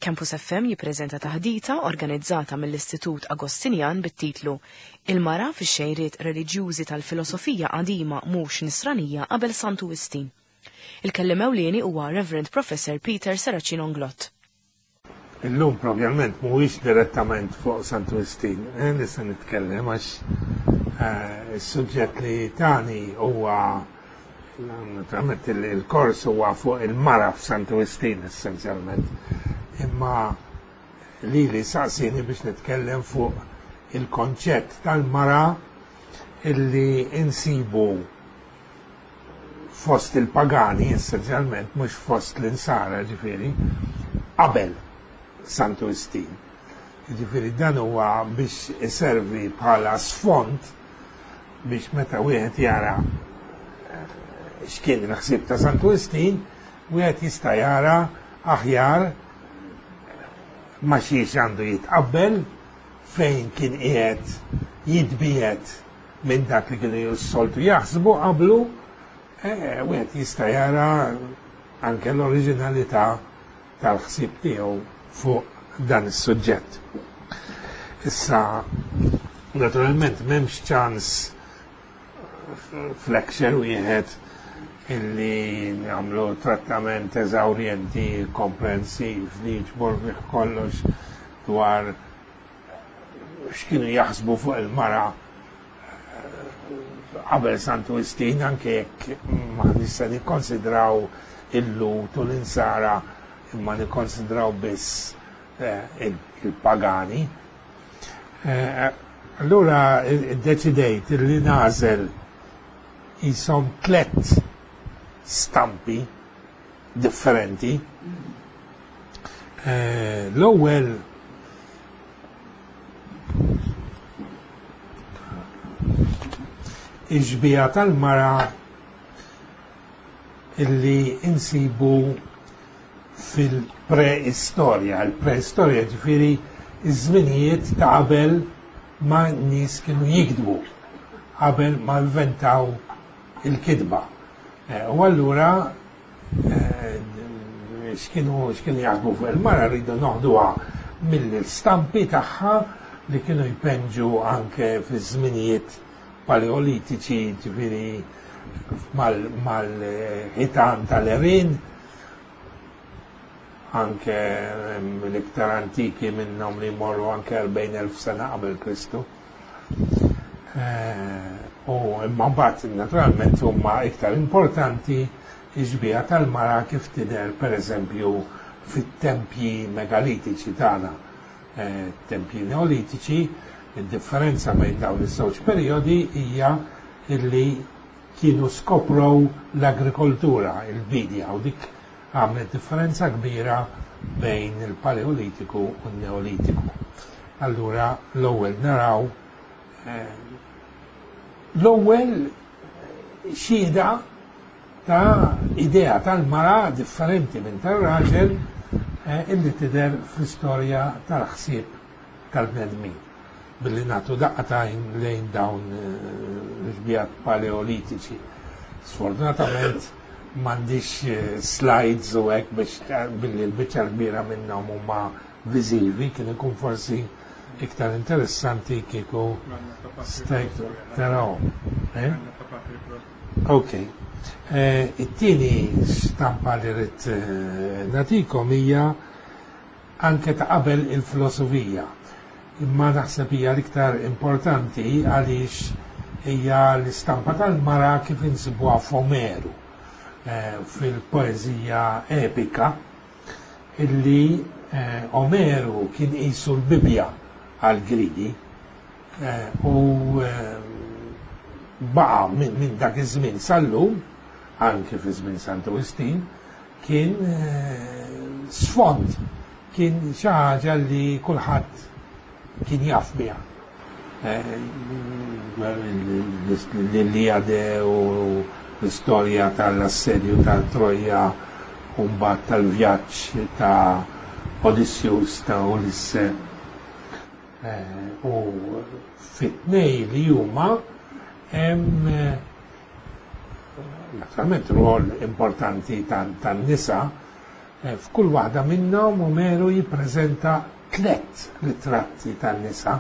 Campus FM jippreżenta taħdita organizzata mill-Istitut Agostinjan bit-titlu Il-mara fix-xejriet reliġjużi tal-filosofija qadima mhux nisranija qabel Santu Wistin. Il-kelliem ewlieni huwa Reverend Professor Peter Saracino Nglott. Illum probabbilment mhuwiex direttament fuq Santu Wistin, nista' nitkellem għax is-suġġett li tani huwa naturalment il-kors huwa fuq il-mara f'Santu Wistin essenzjalment. Imma li saqsini biex nitkellem fuq il-konċett tal-mara illi insibu fost il-pagani essenzjalment mhux fost l-insara ġifieri qabel Santu Wistin. Ġifieri dan huwa biex iservi bħala sfond biex meta wieħed jara x'kien il-ħsieb ta' Santu Wistin, wieħed jista' jara aħjar ma xiex għandu jitqabbel fejn kien qiegħed jitbiet minn dak li kienu jissoltu jaħsbu qablu, wieħed jista' jara anke l-oriġinalità tal-ħsieb tiegħu fuq dan is-suġġett. Issa, naturalment m'hemmx ċans f'lecture wieħed illi nagħmlu trattament eżawrjenti komprensiv li jġbor fih kollox dwar x'kienu jaħsbu fuq il-mara qabel Santu Wistin, anke jekk ma nista' nikkonsidraw il-lut u l-insara imma nikkonsidraw biss il-pagani. Allura iddeċidejt li nażel jisom 3 stampi differenti. L-ewwel iġbija tal-mara illi insibu fil-preistorja. Il-preistorja ġifieri iż-żminijiet ta' qabel ma n-nies kienu jikdbu, qabel ma inventaw il-kidba. U allura x'kienu jaħsbu fuq il-mara rridu noħduha mill-stampi tagħha li kienu jpenġu anke fiż-żminijiet paleolitiċi, ġifieri mal-ħitan tal-Erin, anke l-iktar antiki minnhom li jmorru anke 40,000 sena qabel Kristu. U imma mbagħad naturalment huma iktar importanti iġbija tal-mara kif tidher pereżempju fit-tempji megalitiċi tagħna. Tempji neolitiċi, id-differenza bejn dawn iż-żewġ perjodi hija illi kienu skoprow l-agrikoltura, il-bidja, u dik għamlet differenza kbira bejn il-paleolitiku u n-neolitiku. Allura l-ewwel naraw l-ewwel xhieda ta' idea tal-mara differenti minn tar-raġel illi tidher fl-istorja tal-ħsieb tal-bnedmin. Billi nagħtu daqqatajn lejn dawn l-ġbijat paleolitiċi. Sfortunatament m'għandix slides u hekk biex billi l-biċċa kbira minnhom huma viżivi, kien ikun forsi iktar interessanti kieku stajt taraw. Ok. It-tieni stampa li rrid nagħtikom hija anke ta' qabel il-filosofija. Imma naħseb hija l-iktar importanti għaliex hija l-istampa tal-mara kif insibuha f'Omeru fil-poeżija epika illi Omeru kien qisu l-Bibja għal-Grigi u baqa minn dak iż-żmien sal-lum, anke fi żmien Santu Wistin, kien sfond, kien xi ħaġa li kulħadd kien jaf biha. L-Iliade u l-istorja tal-assedju tal-Troja u mbagħad tal-vjaġġ ta' Odysseus ta' Ulisse. U fit-tnej li huma hemm naturalment rwol importanti tan-nisa F'kull waħda minnhom Omeru jippreżenta 3 ritratti tan-nisa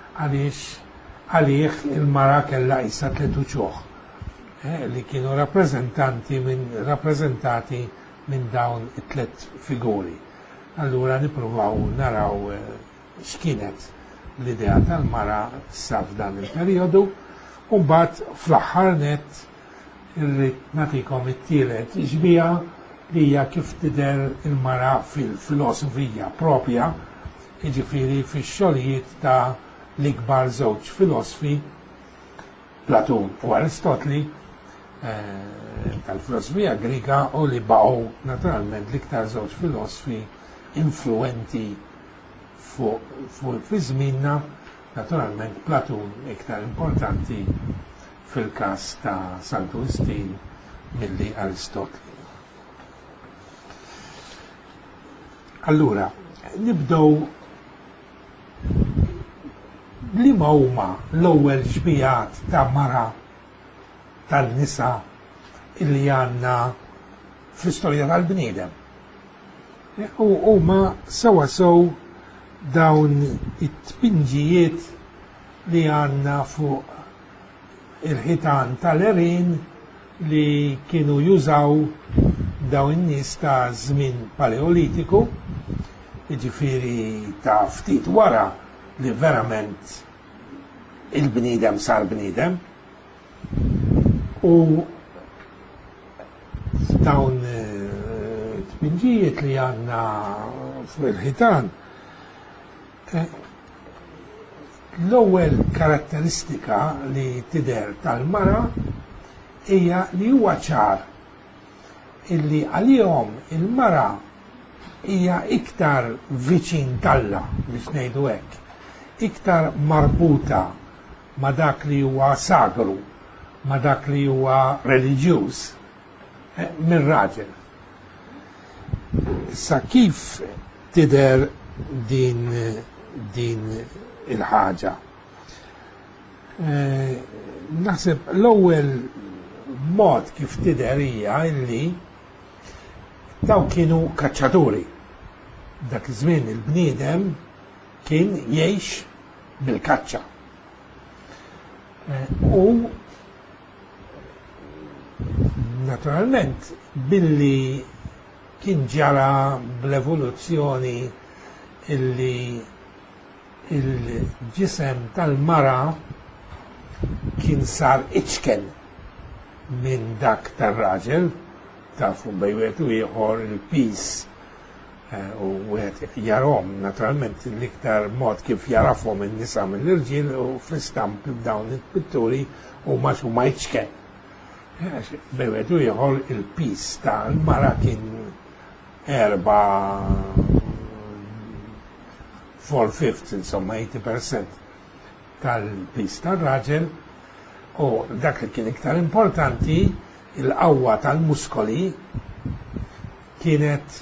għalih il-mara kellha qisha 3 uċuħ li kienu rappreżentati minn dawn it-3 figuri. Allura nippruvaw naraw x'kienet l-idea tal-mara sa f'dan il-perjodu u mbagħad fl-aħħar nett irrid nagħtikom it-tielet ġbija li hija kif tidher il-mara fil-filosofija propja, jiġifieri fix-xogħlijiet ta' l-ikbar żewġ filosofi Platun u Aristotli tal-filosofija Griega u li baqgħu naturalment l-iktar żewġ filosofi influenti fuq fi żmienna, naturalment Platun iktar importanti fil-każ ta' Sant'Agustin milli Aristotli. Allura, nibdew li ma huma l-ewwel ġbijat ta' mara tal-nisa illi għandna fl-istorja tal-bniedem. U huma sewa sew dawn it-tpinġijiet li għandna fuq il-ħitan tal-erin li kienu jużaw dawn in-nies ta' żmien paleolitiku, jiġifieri ta' ftit wara li verament il-bniedem sar bniedem u dawn tpinġijiet li għandna fuq il-ħitan l-ewwel karatteristika li tidher tal-mara hija li huwa ċar illi għalihom il-mara hija iktar viċin Alla biex ngħidu hekk, iktar marbuta ma' dak li huwa sagru, ma' dak li huwa reliġjuż minn raġel. Issa kif tidher din il-ħaġa? Naħseb l-ewwel mod kif tidher hija illi daw kienu kaċċaturi. Dak iż-żmien il-bniedem kien jgħix bil-kaċċa. U naturalment billi kien ġara bl-evoluzzjoni illi il-ġisem tal-mara kien sar iċken minn dak tar-raġel, tafu bej wieħed u ieħor il-pis u wieħed jarahom naturalment l-iktar mod kif jarafhom in-nisa mill-irġiel u fl-istamp b'dawn il-pitturi huma x'huma iċken. Bej wieħed u ieħor il-pis tal-mara kien 4/5 insomma 80% tal-pis tal-raġel u dak li kien iktar importanti il-qawwa tal-muskoli kienet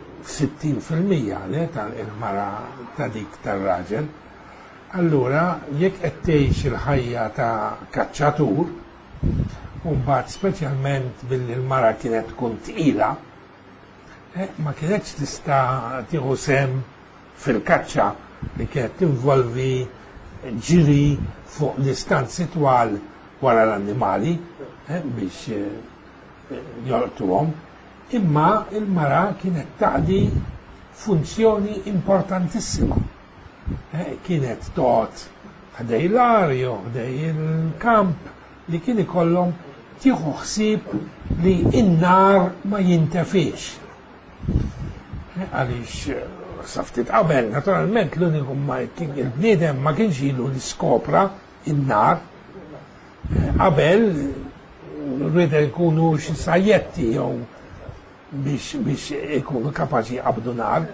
60% tal-mara ta' dik tar-raġel. Allura jekk qed tgħix il-ħajja ta' kaċċatur, u mbagħad speċjalment billi l-mara kienet tkun tqila, ma kienetx tista' tieħu sem fil-kaċċa li kienet tinvolvi ġiri fuq distanzi twal wara l-annimali biex jolqtuhom, imma il-mara kienet taqdi funzjoni importantissima. Kienet toqgħod ħdej l-arju, ħdej il-kamp li kien ikollhom tieħu ħsieb li n-nar ma jintefix. Għaliex sa ftit qabel, naturalment l-uniku il-bniedem ma kienx ilu li skopra in-nar. Qabel rridu jkunu xi sajjetti jew biex ikunu kapaċi jqabdu nar.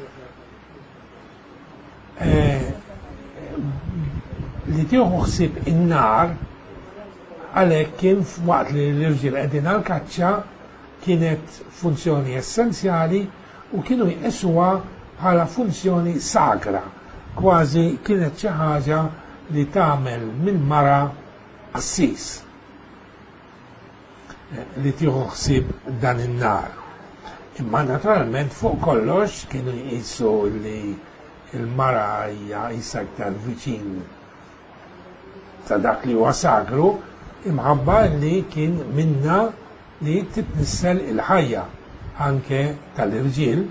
Li tieħu ħsieb in-nar għalhekk kien waqt li l-irġiel qegħdin għall-kaċċa kienet funzjoni essenzjali u kienu jqisuha bħala funzjoni sagra, kważi kienet xi ħaġa li tagħmel mill-mara assis li tieħu ħsieb dan in-nar. Imma naturalment fuq kollox kienu jqisu li il-mara hija issa iktar viċin ta' dak li huwa sagru, imħabba li kien minna li titnissel il-ħajja anke tal-irġiel.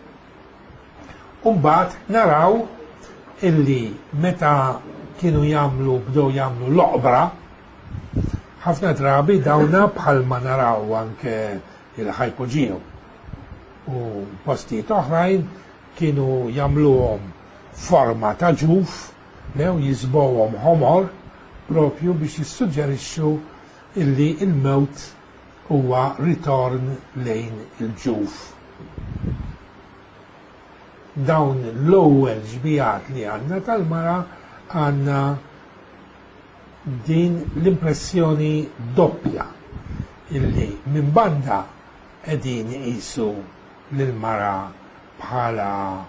Mbagħad naraw illi meta kienu bdew jagħmlu l-oqbra, ħafna drabi dawna bħalma naraw anke il-ħajpoġiju. U postijiet oħrajn kienu jagħmluhom forma ta' ġuf, lew jisbowhom ħomor propju biex jissuġġerixxu illi il-mewt huwa ritorn lejn il-ġuf. Dawn l-ewwel ġbijat li għandna tal-mara għandna din l-impressjoni doppja illi minn banda qegħdin iqisu lill-mara bħala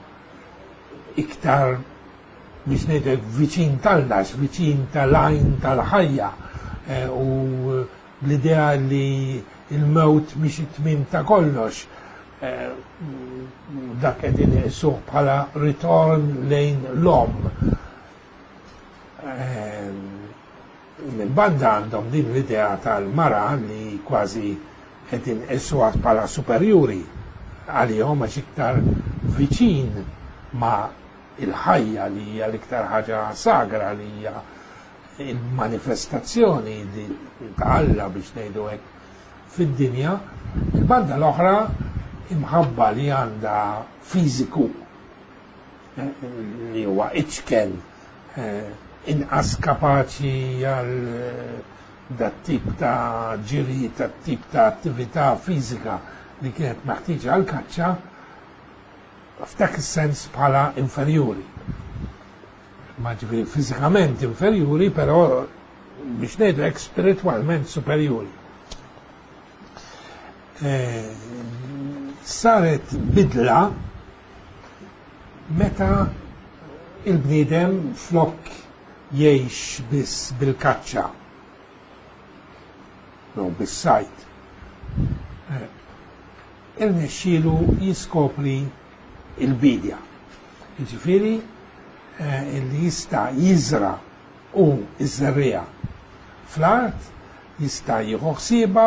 iktar biex ngħidlek viċin tal-dax, viċin tal-għajn tal-ħajja u l-idea li il-mewt mhix it-tmiem ta' kollox. Dak qegħdin iqisuh bħala ritorn lejn l-om. Mill-banda għandhom din l-idea tal-mara li kważi qegħdin iqisuha bħala superjuri għalihom għax iktar viċin ma' il-ħajja li hija l-iktar ħaġa sagra li hija il-manifestazzjoni li ta' biex ngħidu hekk fid-dinja. Il-banda l-oħra imħabba li għandha fiżiku li huwa iċken inqas kapaċi għal dat tip ta' ġiri, dat tip ta' attività fiżika li kienet meħtieġa għal kaċċa, f'dak is-sens bħala inferjuri. Ma ġifieri fiżikament inferjuri, però biex ngħidu hekk spiritwalment superjuri. Saret bidla meta il-bniedem flok jgħix biss bil-kaċċa, no bis-sajt. Irnexxielu jiskopri il-bidja. Jiġifieri li jista' jiżra u iżerrija fl-art, jista' jieħu ħsiebha,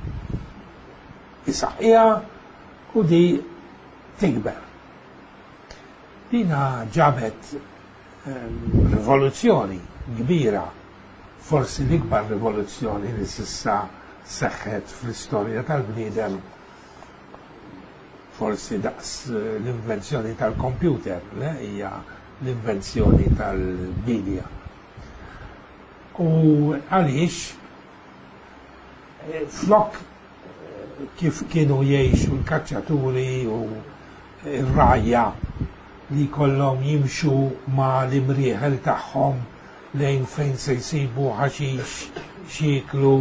isaqqija u di tikber. Dina ġabet rivoluzzjoni kbira, forsi l-ikbar rivoluzzjoni li s'issa seħħet fl-istorja tal-bniedem, forsi daqs l-invenzjoni tal-kompjuter, hija l-invenzjoni tal-bidja. U għaliex flok kif kienu jgħixu l-kaċċaturi u r-rajja li kollhom jimxu ma l-imrieħel tagħhom lejn fejn se jsibu ħaxix xieklu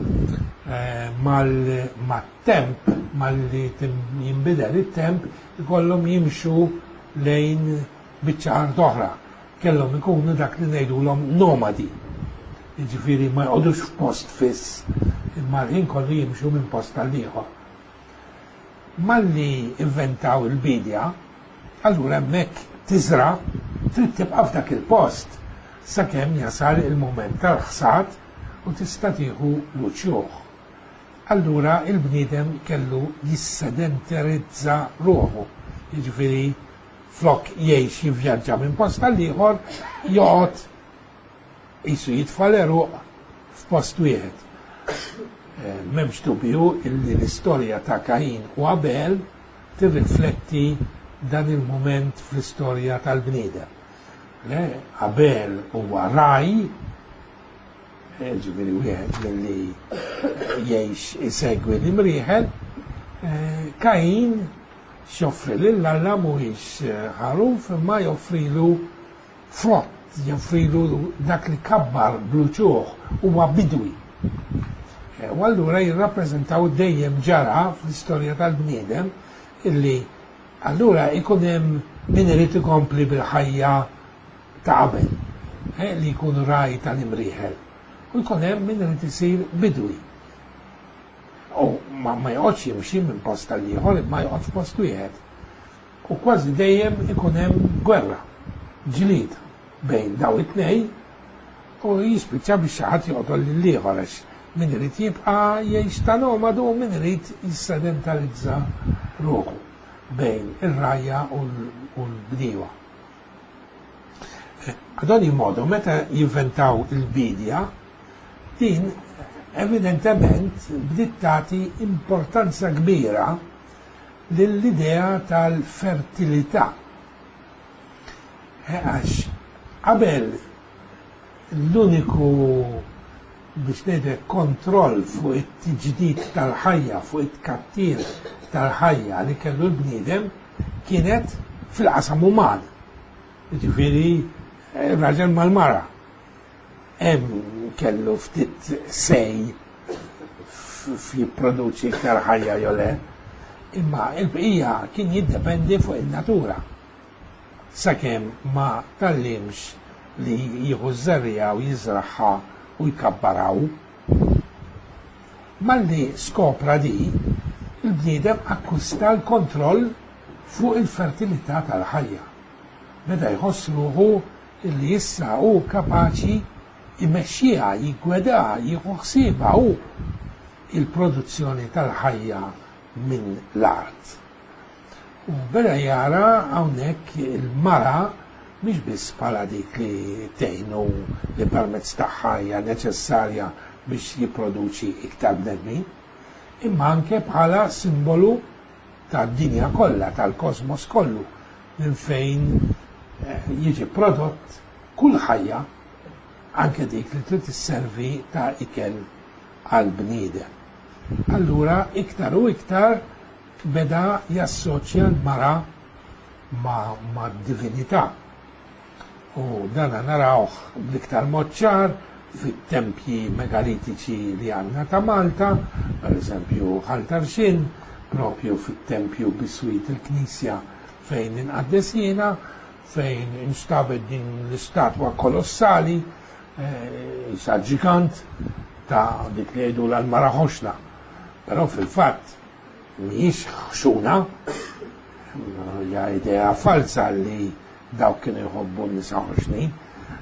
mal-temp, mal-li jinbidel it-temp, ikollhom jimxu lejn biċċar oħra. Kellhom ikunu dak li ngħidulhom nomadi. Jiġifieri ma jqogħdux f'post fiss, imma l-ħin kollu jimxu minn post tal-ieħor. Malli inventaw il-bidja, allura hemmhekk tiżra trid tibqa' f'dak il-post sakemm jasal il-mument tal-ħsad u tista' tieħu l-uċjuħ. Allura il-bniedem kellu jissedenterizza ruħu. Jiġifieri flok jgħix jivvjaġġa minn post tal-ieħor, joqgħod qisu jitfa' l-eruq f'post wieħed. M'hemmx dubju illi l-istorja ta' Kain u Abel tirrifletti dan il-mument fl-istorja tal-bniedem. Abel huwa raj, ġifieri wieħed milli jgħix isegwi l-imrieħel, Kain xoffri lill-Alla mhuwiex ħaruf imma joffrilu frott, joffrilu dak li kabbar bluċuħ huwa bidwi. U allura jirrappreżentaw dejjem ġara fl-istorja tal-bniedem illi allura ikun hemm min irid ikompli bil-ħajja ta' qabel, li jkunu raj tal-imrieħel. U jkun hemm min irid isir bidwi. u ma joqgħodx jimxi minn post tal-ieħor, ma joqgħod f'post wieħed. U kważi dejjem ikun hemm gwerra, ġlied bejn daw it-tnejn u jispiċċa biex xi ħadd joqtol lill-ieħor għax min irid jibqa' jgħix ta' nomadu u min irid jissedentarizza ruħu bejn ir-rajja u l-bdiewa. Ad ogni modo, meta jivventaw il-bidja, din evidentement bdiet tagħti importanza kbira lill-idea tal-fertilità. Għax qabel l-uniku biex ngħidlek kontroll fuq it-tiġdid tal-ħajja, fuq it-kattir tal-ħajja li kellu l-bniedem kienet fil-qasam uman. Jiġifieri ir-raġel mal-mara. Hemm kellu ftit sej jipproduċi iktar ħajja jew le, imma l-bqija kien jiddependi fuq in-natura. Sakemm ma tallimx li jieħu żarrija u jiżraħħa u jkabbaraw. Malli skopra di, il-bniedem akkwista l-kontroll fuq il-fertilità tal-ħajja. Beda jħoss ruħu illi issa hu kapaċi imexxiha, jiggwedha, jieħu ħsiebha hu il-produzzjoni tal-ħajja minn l-art. U beda jara hawnhekk il-mara mhix biss bħala dik li tgħinu li permezz tagħha hija neċessarja biex jipproduċi iktar bnedmin, imma anke bħala simbolu tad-dinja kollha, tal-kosmos kollu, minn fejn jiġi prodott kull ħajja, anke dik li trid isservi ta' ikel għal bniedem. Allura iktar u iktar beda jassoċja l-mara ma' divinità. U dana narawh bl-iktar mod ċar fit-tempji megalitiċi li għandna ta' Malta, per eżempju Ħaltarxin, propju fit-tempju biswit il-Knisja fejn inqaddes jiena, fejn instabet din l-istatwa kolossali, isa ġigant ta' dik li jgħidu l-Mara Ħoxna. Però fil-fatt mhijiex ħxuna, hija idea falsa li dawk kienu jħobbu n-nisa ħoxnin.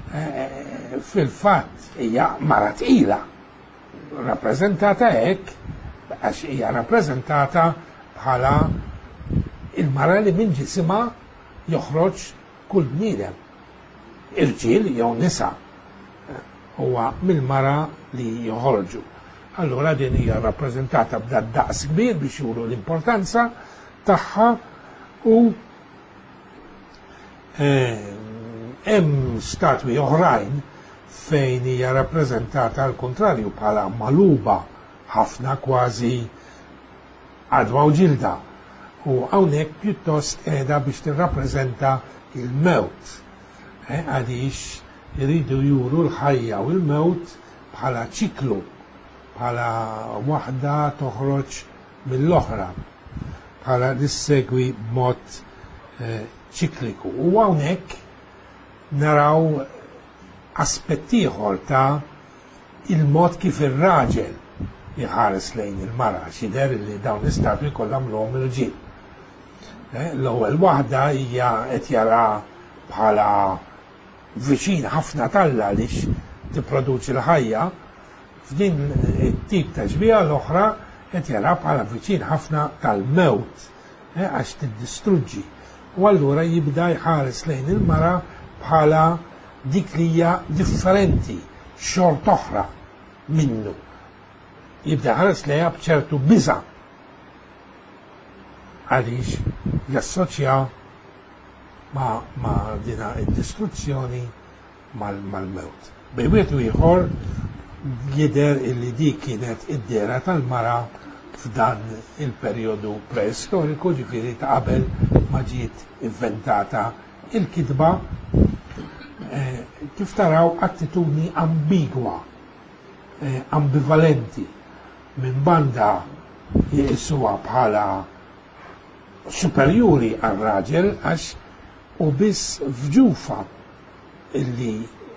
Fil-fatt hija mara tqila, rappreżentata hekk għax hija rappreżentata bħala il-mara li minn ġisimha joħroġ kull bniedem, irġiel jew nisa, huwa mill-mara li joħorġu. Allura din hija rappreżentata b'da daqs kbir biex juru l-importanza tagħha u hemm statwi oħrajn fejn hija rappreżentata al kontrarju bħala maluba ħafna kważi għadwa u ġilda. U hawnhekk pjuttost qiegħda biex tirrappreżenta il-mewt. Għaliex iridu juru l-ħajja u l-mewt bħala ċiklu, bħala waħda toħroġ mill-oħra, bħala tissegwi b'mod ċikliku. U hawnhekk naraw aspett ieħor ta' il-mod kif ir-raġel jħares lejn il-mara, xider li dawn l-istatwi kollha mluhom irġiel. L-ewwel waħda hija qed jara bħala viċin ħafna talla għaliex tipproduċi l-ħajja, f'din it-tip ta' ġbija l-oħra qed jara bħala viċin ħafna tal-mewt għax tiddistruġġi. U allura jibda jħares lejn il-mara bħala dik li hija differenti, xort oħra minnu. Jibda ħares lejha b'ċertu biża' għaliex jassoċja ma' dina id-distruzzjoni mal-mewt. Bejwiet u ieħor jidher illi dik kienet id-dera tal-mara f'dan il-perjodu preistoriku, ġifieri ta' qabel ma ġiet inventata il-kitba. Kif taraw attitudni ambigwa, ambivalenti, minn banda jissuha bħala superjuri għal-raġel għax u biss fġufa illi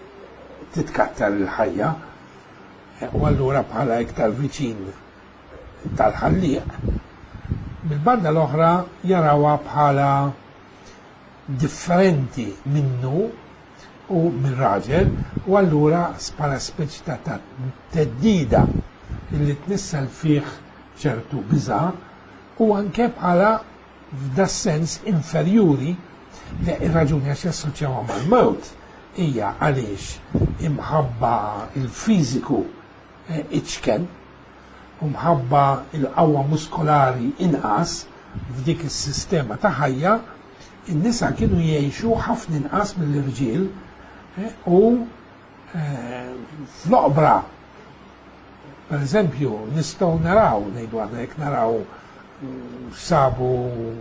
titkattar il-ħajja u allura bħala iktar viċin tal-ħalliq, bil-banda l-oħra jarawha bħala differenti minnu u mir-raġel, u allura bħala speċi ta' teddida illi tnissel fih ċertu biża' u anke bħala f'da sens inferjuri li ir-raġuni għax jassoċjawha mal-mewt hija għaliex imħabba il-fiżiku iċken u mħabba il-qawwa muskolari inqas f'dik is-sistema ta' ħajja, in-nisa kienu jgħixu ħafna inqas mill-irġiel u fl-oqbra. Per eżempju, nistgħu naraw, ngħidu għadna jekk naraw sabu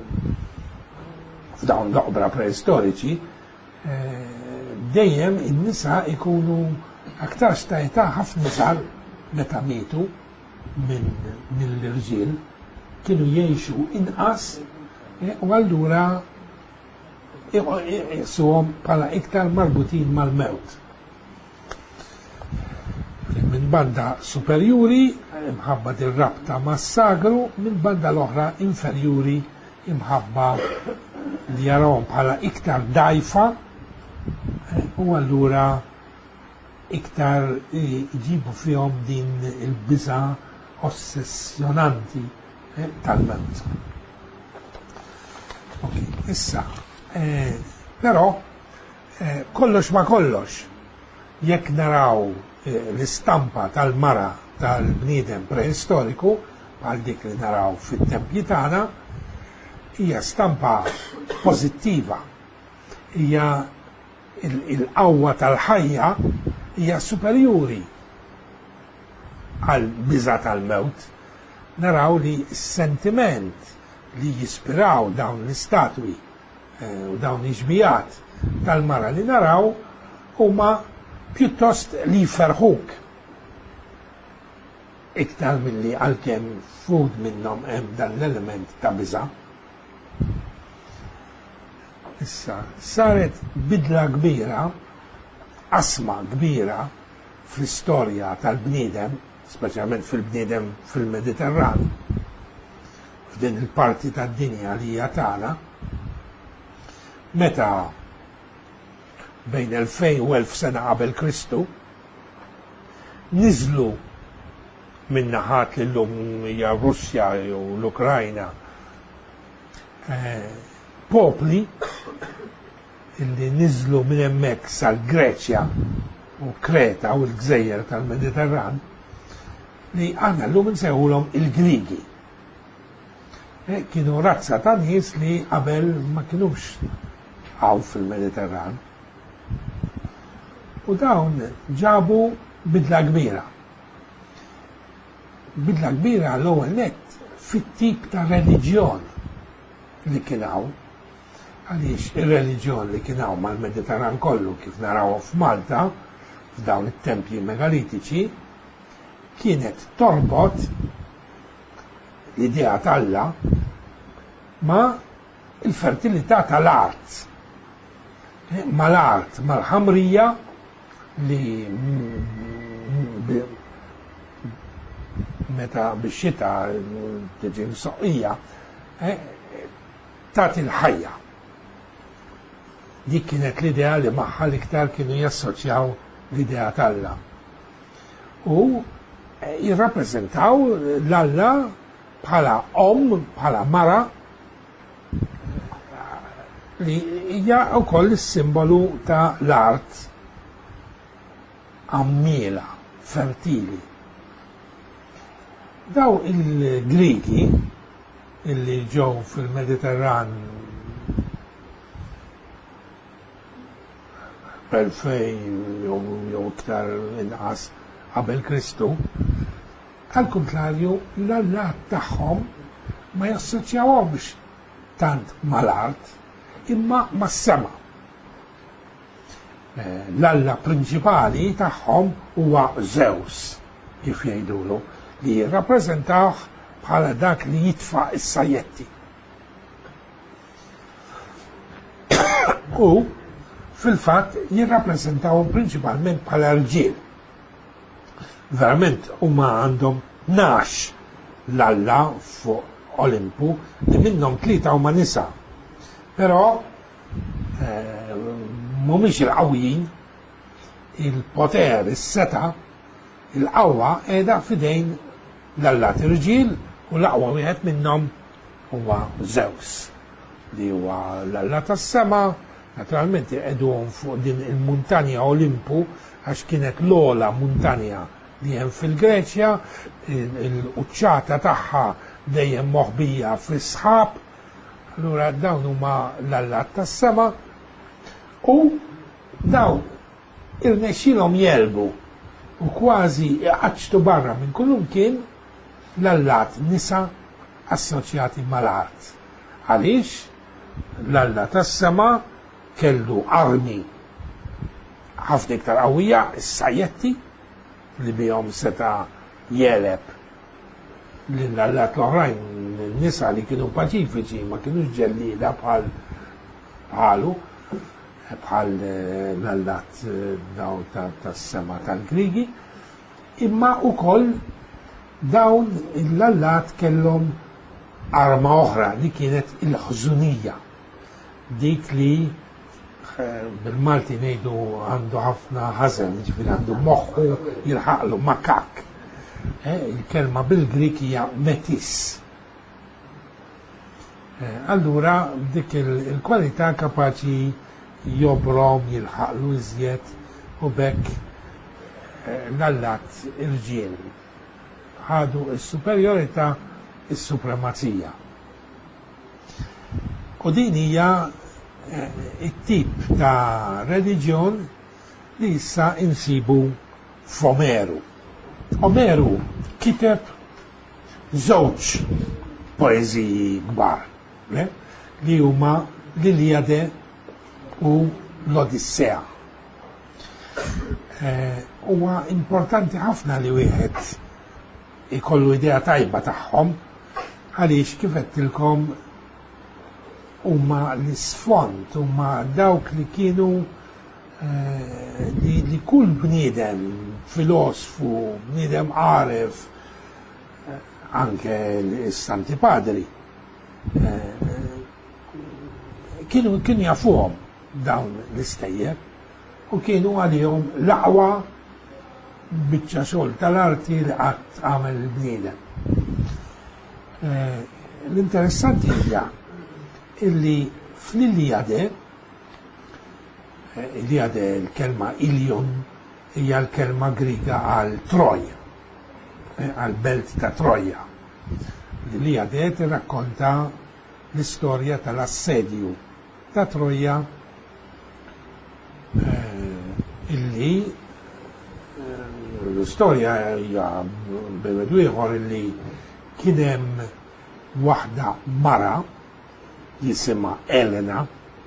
f'dawn l-oqbra preistoriċi, dejjem in-nisa ikunu aktar stajta ħafna żgħar meta mietu mill-irġiel, kienu jgħixu inqas u allura jqisuhom bħala iktar marbutin mal-mewt. Minn banda superjuri imħabba dir-rabta mas-sagru, minn banda l-oħra inferjuri imħabba li jarawhom bħala iktar dajfa u allura iktar jġibu fihom din il-biża' ossessjonanti tal-mewt. Issa, però kollox ma kollox, jekk naraw l-istampa tal-mara tal-bniedem preistoriku bħal dik li naraw fit-tempji tagħna, hija stampa pożittiva, hija il-qawwa tal-ħajja hija superjuri għal biża' tal-mewt. Naraw li s-sentiment li jispiraw dawn l-istatwi u dawn l-iġbijat tal-mara li naraw huma pjuttost li jferħuk iktar milli għalkemm fud minnhom hemm dan l-element ta' biża'. Issa, saret bidla kbira, qasma kbira fl-istorja tal-bniedem, speċjalment fil-bniedem fil-Mediterran, f'din il-parti tad-dinja li hija tagħna, meta bejn 2000 u 1000 sena qabel Kristu niżlu minn naħat li llum hija Russja u l-Ukrajna popli illi niżlu minn hemmhekk sal-Greċja u Kreta u l-Gżejjer tal-Mediterran li għandna llum insejħulhom il-Griegi. Kienu razza ta' nies li qabel ma kinux hawn fil-Mediterran. U dawn ġabu bidla kbira. Bidla kbira l-ewwel nett fit-tip ta' reliġjon li kien hawn. Għaliex ir-reliġjon li kien hawn mal-Mediterran kollu kif narawha f'Malta, f'dawn it-tempji megalitiċi, kienet torbot l-idea tal-Alla ma il-fertilità tal-art. Mal-art, mal-ħamrija li meta bix-xita tiġi msoqqija tagħti l-ħajja. Dik kienet l-idea li magħha l-iktar kienu jassoċjaw l-idea tal-Alla. U jirrappreżentaw l-Alla bħala bħala mara li hija wkoll is-simbolu ta' l-art għammiela, fertili. Daw il-Griegi illi ġew fil-Mediterran jew iktar inqas qabel Kristu, għal kontrarju l-Alla tagħhom ma jassoċjawhomx tant mal-art imma mas-sema. L-Alla prinċipali tagħhom huwa Zeus, kif jgħidulu, li jirrappreżentawh bħala dak li jitfa' is-sajjetti. U fil-fatt jirrappreżentawhom prinċipalment bħala rġiel. Verament huma għandhom 12 l-alla fuq Olimpu li minnhom 3 huma nisa. Però mhumiex il-qawwijin, il-poter, is-seta, il-qawwa qiegħda f'idejn l-allat irġiel u l-aqwa wieħed minnhom huwa Zeus li huwa l-alla tas-sema. Naturalment qegħduhom fuq din il-muntanja Olimpu għax kienet l-ogħla muntanja li hemm fil-Greċja, il-quċċata tagħha dejjem moħbija fis-sħab. Allura dawn huma l-allat tas-sema u dawn irnexxilhom jelbu u kważi iqaċċtu barra minn kullum kien l-allat nisa assoċjati mal-art. Għaliex l-allat tas-sema kellu armi ħafna iktar qawwija, is-sajjetti li bihom seta' jeleb l-allat l-oħrajn, n-nisa li kienu paċifiċi, ma kienux ġellida bħalu, bħal l-allat daw tas-sema tal-Grigi, imma wkoll dawn l-allat kellhom arma oħra li kienet il-ħżunija, dik li bil-Malti ngħidu għandu ħafna ħażen, ġifieri għandu moħħu jilħaqlu makak. Il-kelma bil-Grik hija metis. Allura dik il-kwalità kapaċi jobrom jilħaqlu iżjed u bekk l-allat irġiel ħadu s-superjorità, is-supremazija. U din hija it-tip ta' reliġjon li issa insibu f'Omeru. Omeru kiteb żewġ poeżiji kbar li huma l-Iliade u l-Odissea. Huwa importanti ħafna li wieħed ikollu idea tajba tagħhom għaliex kif qedtilkom huma l-isfond, huma dawk li kienu li kull bniedem filosfu, bniedem għaref, anke l-Santi Padri, kienu jafuhom dawn l-istejjer u kienu għalihom l-aqwa biċċa xogħol tal-arti li qatt għamel il-bniedem. L-interessanti hija illi fl-Iliade, Iliade l-kelma Ilion hija l-kelma Griega għal Troja, għal belt ta' Troja. L-Iliade tirrakkonta l-istorja tal-assedju ta' Troja illi l-istorja hija b'wieħed ieħor illi kien hemm waħda mara jisimha Elena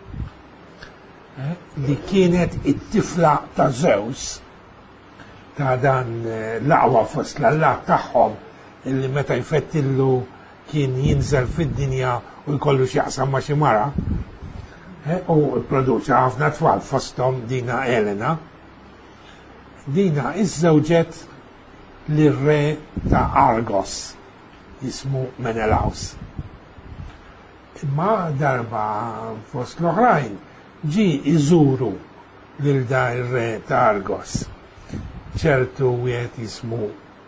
li kienet it-tifla ta' Zeus ta' dan l-aqwa fost l-allat tagħhom illi meta jfettillu kien jinżel fid-dinja u jkollu x'jaqsam ma' xi mara u pproduċa ħafna tfal fosthom dina Elena. Dina iż-żewġet lir-re ta' Argos jismu Menelaus. Imma darba fost l-oħrajn ġi iżuru lil da ir-re ta' Argos. ċertu wieħed jismu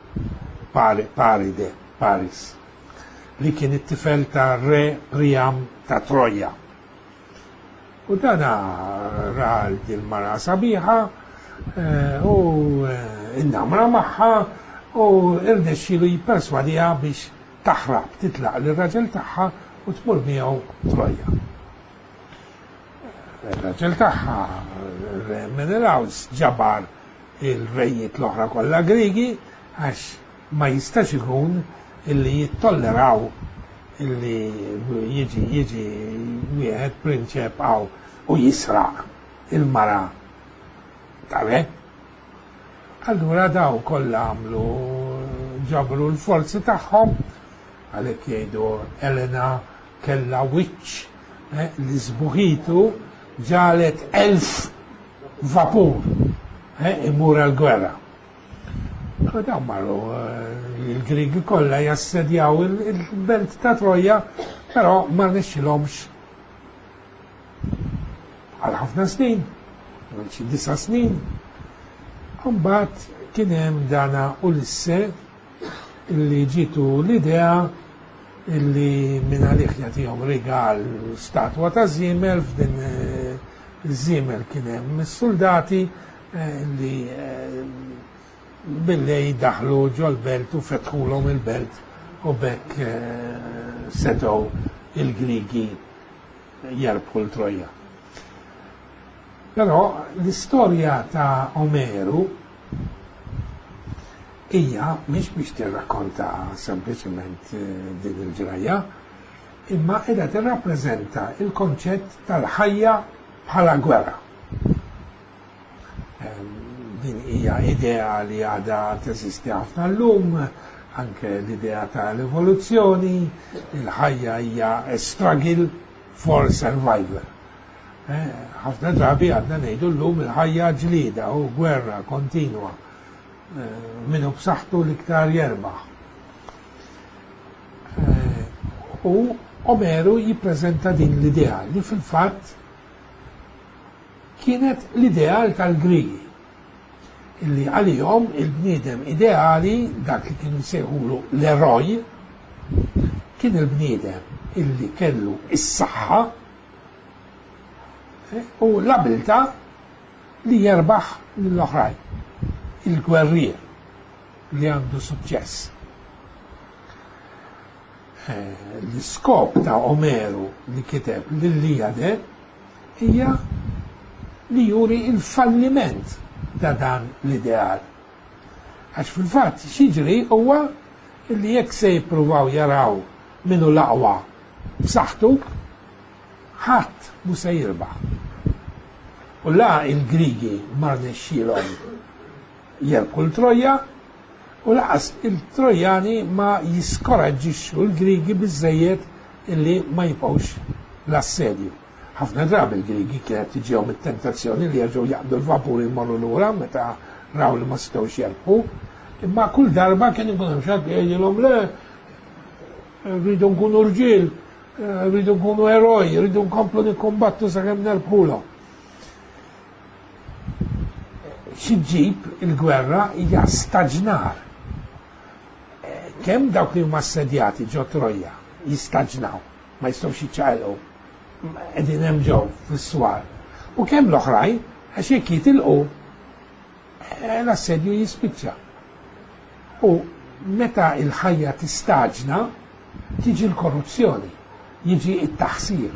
Paris li kien it-tifel ta' re Priam ta' Troja. U dana ra l-mara sabiħa u innamra maħħa u irnexxielu jipperswadija biex taħrab titlaq l-raġel tagħha u tmur miegħu Troja. Il-raġel tagħha Menelaus ġabar il-rejjiet l-oħra kollha Griegi għax ma jistax ikun illi jittolleraw illi jiġi wieħed prinċep għaw u jisraq il-mara tal-re. Allura daw kollha għamlu ġabru l-forzi tagħhom għalhekk jgħidu Elena kellha wiċċ li żbuħitu ġalet 1000 vapur imur għal-gwerra. Daw marru il-Grigi kollha jassedjaw il-belt ta' Troja, però ma nexxilhomx għal ħafna snin, xi 9 snin. Mbagħad kien hemm dana Ulisse illi ġitu l-idea illi minn għalih jagħtihom rigal statwa ta' Żiemel, f'din iż-Żiemel kien hemm is-soldati li billi daħlu ġol belt u fetħulhom il-belt u bekk setgħu il-Grigi jerbħu l-Troja. Però l-istorja ta' Omeru hija mhix biex tirrakkonta sempliċement din il-ġraja, imma qiegħda tirrappreżenta il-konċett tal-ħajja bħala gwerra. Din hija idea li għadha teżisti ħafna llum, anke l-idea tal-evoluzzjoni, il-ħajja hija a struggle for survival. Ħafna drabi għadna ngħidu llum il-ħajja ġlieda u gwerra kontinwa. Minnu b'saħħtu l-iktar jerbaħ. U Omeru jippreżenta din l-idea li fil-fatt kienet l-ideal tal-Grigi illi għalihom il-bniedem ideali dak li kienu jsejħulu l-eroj kien il-bniedem illi kellu is-saħħa u l-abilta li jerbaħ lill-oħrajn, il-gwerrier li għandu suċċess. L-iskop ta' Omeru li kiteb l-Iliade hija li juri il-falliment ta' dan l-ideal. Għax fil-fatt xiġri huwa li jekk se jippruvaw jaraw minnu l-aqwa b'saħħtu, ħadd mhu se jirbaħ. U la il-Grigi ma rnexxielhom jerbħu l-Troja u laqas il-Trojani ma jiskoraġġixxu l-Grigi biżżejjed illi ma jibqgħux l-assedju. Ħafna drabi il-Grigi kienet tiġihom it-tentazzjoni li jerġgħu jaqbdu l-vapur jmorru lura meta raw li ma setgħux jerbħu, imma kull darba kien ikun hemm xatt jgħidilhom le rridu nkunu rġiel, rridu nkunu eroj, rridu nkomplu nikkombattu sakemm nerbħulhom. Xi ġġib il-gwerra hija staġnar. Kemm dawk li huma assedjati ġo Troja jistaġnaw, ma jistgħux jiċċaqilqu qegħdin hemm ġew fis-swar. U kemm l-oħrajn għax jekk jitilqu l-assedju jispiċċa. U meta il-ħajja tistaġna tiġi l-korruzzjoni, jiġi t-taħsir.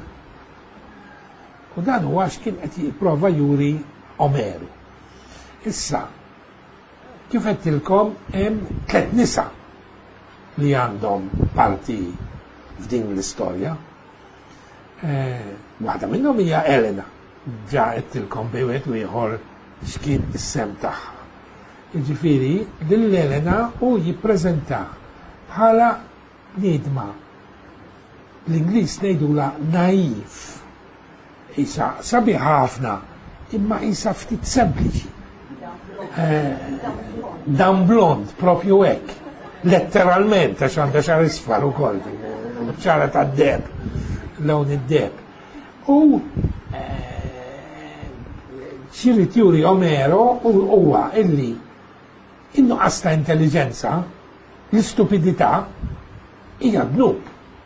U dan huwa x'kien qed jipprova juri Omeru. Issa, kif qedtilkom hemm 3 nisa li għandhom parti f'din l-istorja. Waħda minnhom hija Elena. Ġa qedtilkom bejwet u ieħor x'kien is-sem tagħha. Jiġifieri lill-Elena u jippreżenta bħala bniedma. L-Ingliż ngħidula naif. Isa sabiħa ħafna, imma isa ftit sempliċi. Dan blond, propju hekk. Letteralment, għax għandha xar isfar ukoll, ċara ta' deb, lawn id-deb. U ċirrit juri Omero huwa illi innuqqas ta' intelligenza, l-istupidità hija dnub.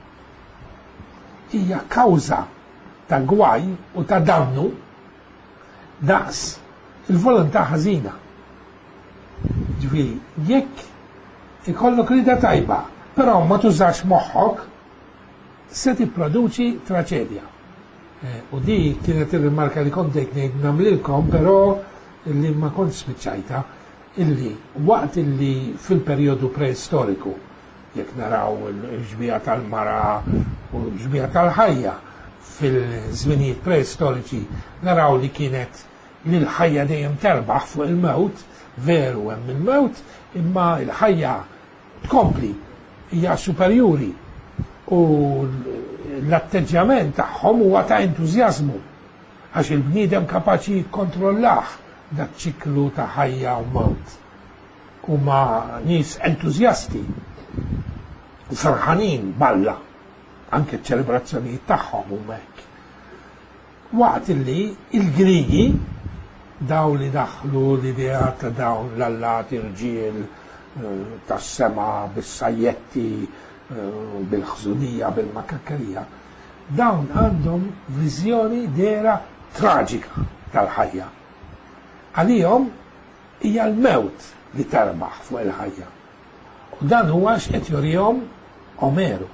Hija kawża ta' gwaj u ta' dannu daqs il-volontà ħażina. Ġifieri, jekk ikollok rida tajba, però ma tużax moħħok, se tipproduċi traċedja. U di kienet ir-rimarka li kont ngħid nagħmlilkom, però li ma kontx spiċċajta, illi waqt illi fil-perjodu preistoriku, jekk naraw il-ġbija tal-mara u l-ġbija tal-ħajja fil-żminijiet preistoriċi, naraw li kienet li l-ħajja dejjem terbaħ fuq il-mewt, veru hemm il-mewt, imma l-ħajja tkompli hija superjuri u l-atteġġjament tagħhom huwa ta' entużjażmu għax il-bniedem kapaċi jikkontrollah dak ċiklu ta' ħajja u mewt. huma nies entużjasti u farħanin balla anke ċ-ċelebrazzjonijiet tagħhom huma hekk. Waqt li il-Griegi daw li daħlu l-idea ta' dawn l-allati irġiel tas-sema bis-sajjetti bil-ħżunija, bil-makakkarija, dawn għandhom viżjoni dera traġika tal-ħajja. Għalihom hija l-mewt li terbaħ fuq il-ħajja. U dan huwa x'qed jurihom Omeru.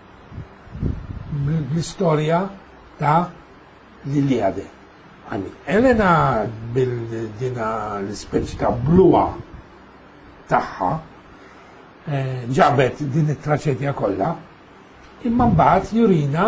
L-istorja ta' l-Iliade. Elena bil-dina l-ispeċi ta' blua tagħha ġabet din it-traċedja kollha, imma mbagħad jurina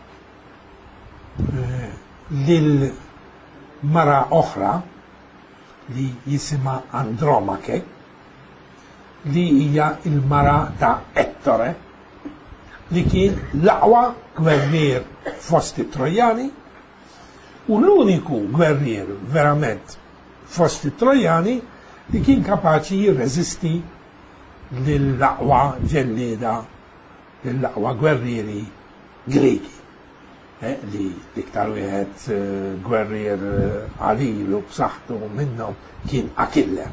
lil mara oħra li jisimha Andromake li hija il-mara ta' Ettore li kien l-aqwa gwerrier fost it-Trojani u l-uniku gwerrier verament fost it-Trojani li kien kapaċi jirreżisti lill-aqwa ġellieda, lill-aqwa gwerrieri Greki. Li iktar wieħed gwerrier għalilu b'saħħtu minnhom kien Akille.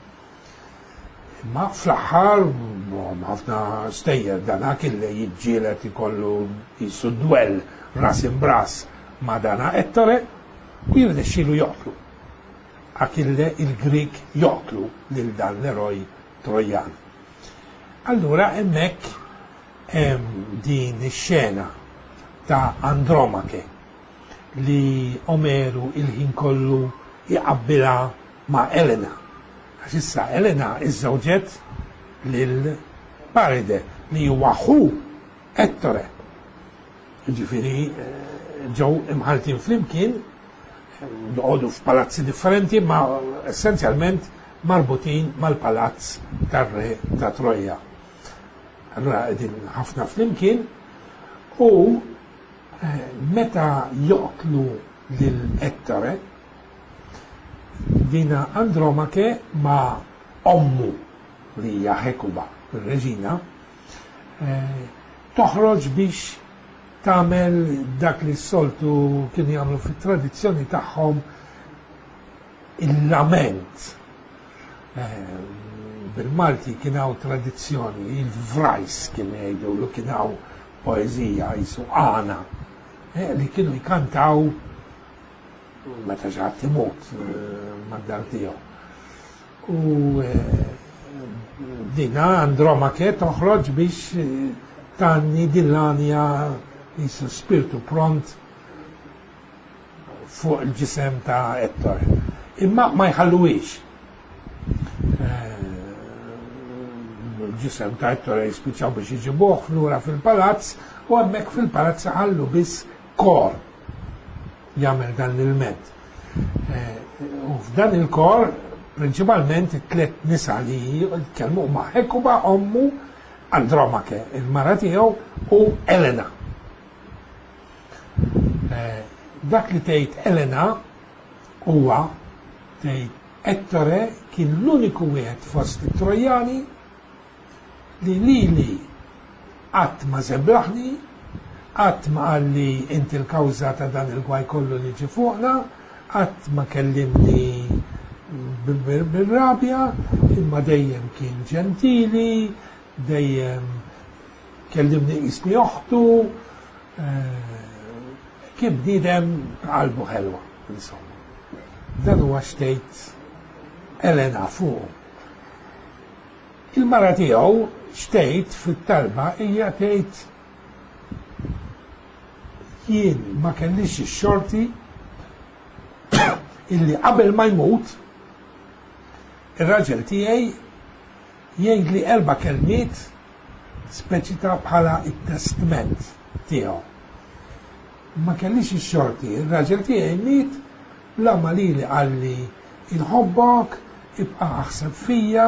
Ma fl-aħħar ħafna stejjer dan Akille jiġġieled ikollu jisu dwell ras imbras ma' dana Ettore u jirnexxielu joqtlu. Akille il-Grik joqtlu lil dan l-eroj Trojan. Allura hemmhekk hemm din ix-xena ta' Andromake li Omeru il-ħin kollu iqabbilha ma' Elena. Għax issa Elena iżżewġet lil Paride li huwa ħu Ettore. Ġifieri ġew imħaltin flimkien noqogħdu f'palazzi differenti ma essenzjalment marbutin mal-palazz tar-re ta' Troja. Allura qegħdin ħafna flimkien u meta joqtlu lil Ettore dina Andromake ma' ommu li hija Hekuba, ir-reġina, toħroġ biex tagħmel dak li s-soltu kienu jagħmlu fit-tradizzjoni tagħhom il-lament. Bil-Malti kien hawn tradizzjoni, il-vrajs kien jgħidu kien hawn poeżija jisu għana li kienu jkantaw meta ġaħat imut mad-dar tiegħu. U dina Andromake toħroġ biex tanni dillanja jisu spiritu pront fuq il-ġisem ta' Ettore. Imma ma jħalluwix. Il-ġisem ta' Ettore jispiċaw biex iġibuħ flura fil-palazz u għemmek fil-palazz ħallu biss kor jagħmel dan l-ilment. U f'dan il-kor prinċipalment it-tliet nisa li jitkellmu ma' Hekuba ommu Andromake, il-mara tiegħu u Elena. Dak li tgħid Elena huwa tgħid Ettore kien l-uniku wieħed fost it-Trojani li qatt ma żebbraħni, qatt ma qalli inti l-kawża ta' dan il-gwaj kollu li ġi fuqna, qatt ma kellimni bil-rabja, imma dejjem kien ġentili, dejjem kellimni ismi oħtu, kien bniedem qalbu ħelwa, insomma. Dan huwa xtejt Elena fuq. Il-mara tiegħu xtejt fit-talba hija tgħid jien ma kellix ix-xorti illi qabel ma jmut ir-raġel tiegħi jgħid li 4 kelmiet speċi ta' bħala it-testament tiegħu. Ma kellix ix-xorti, ir-raġel tiegħi miet l-amma lili qalli inħobbok, ibqa' aħseb fija.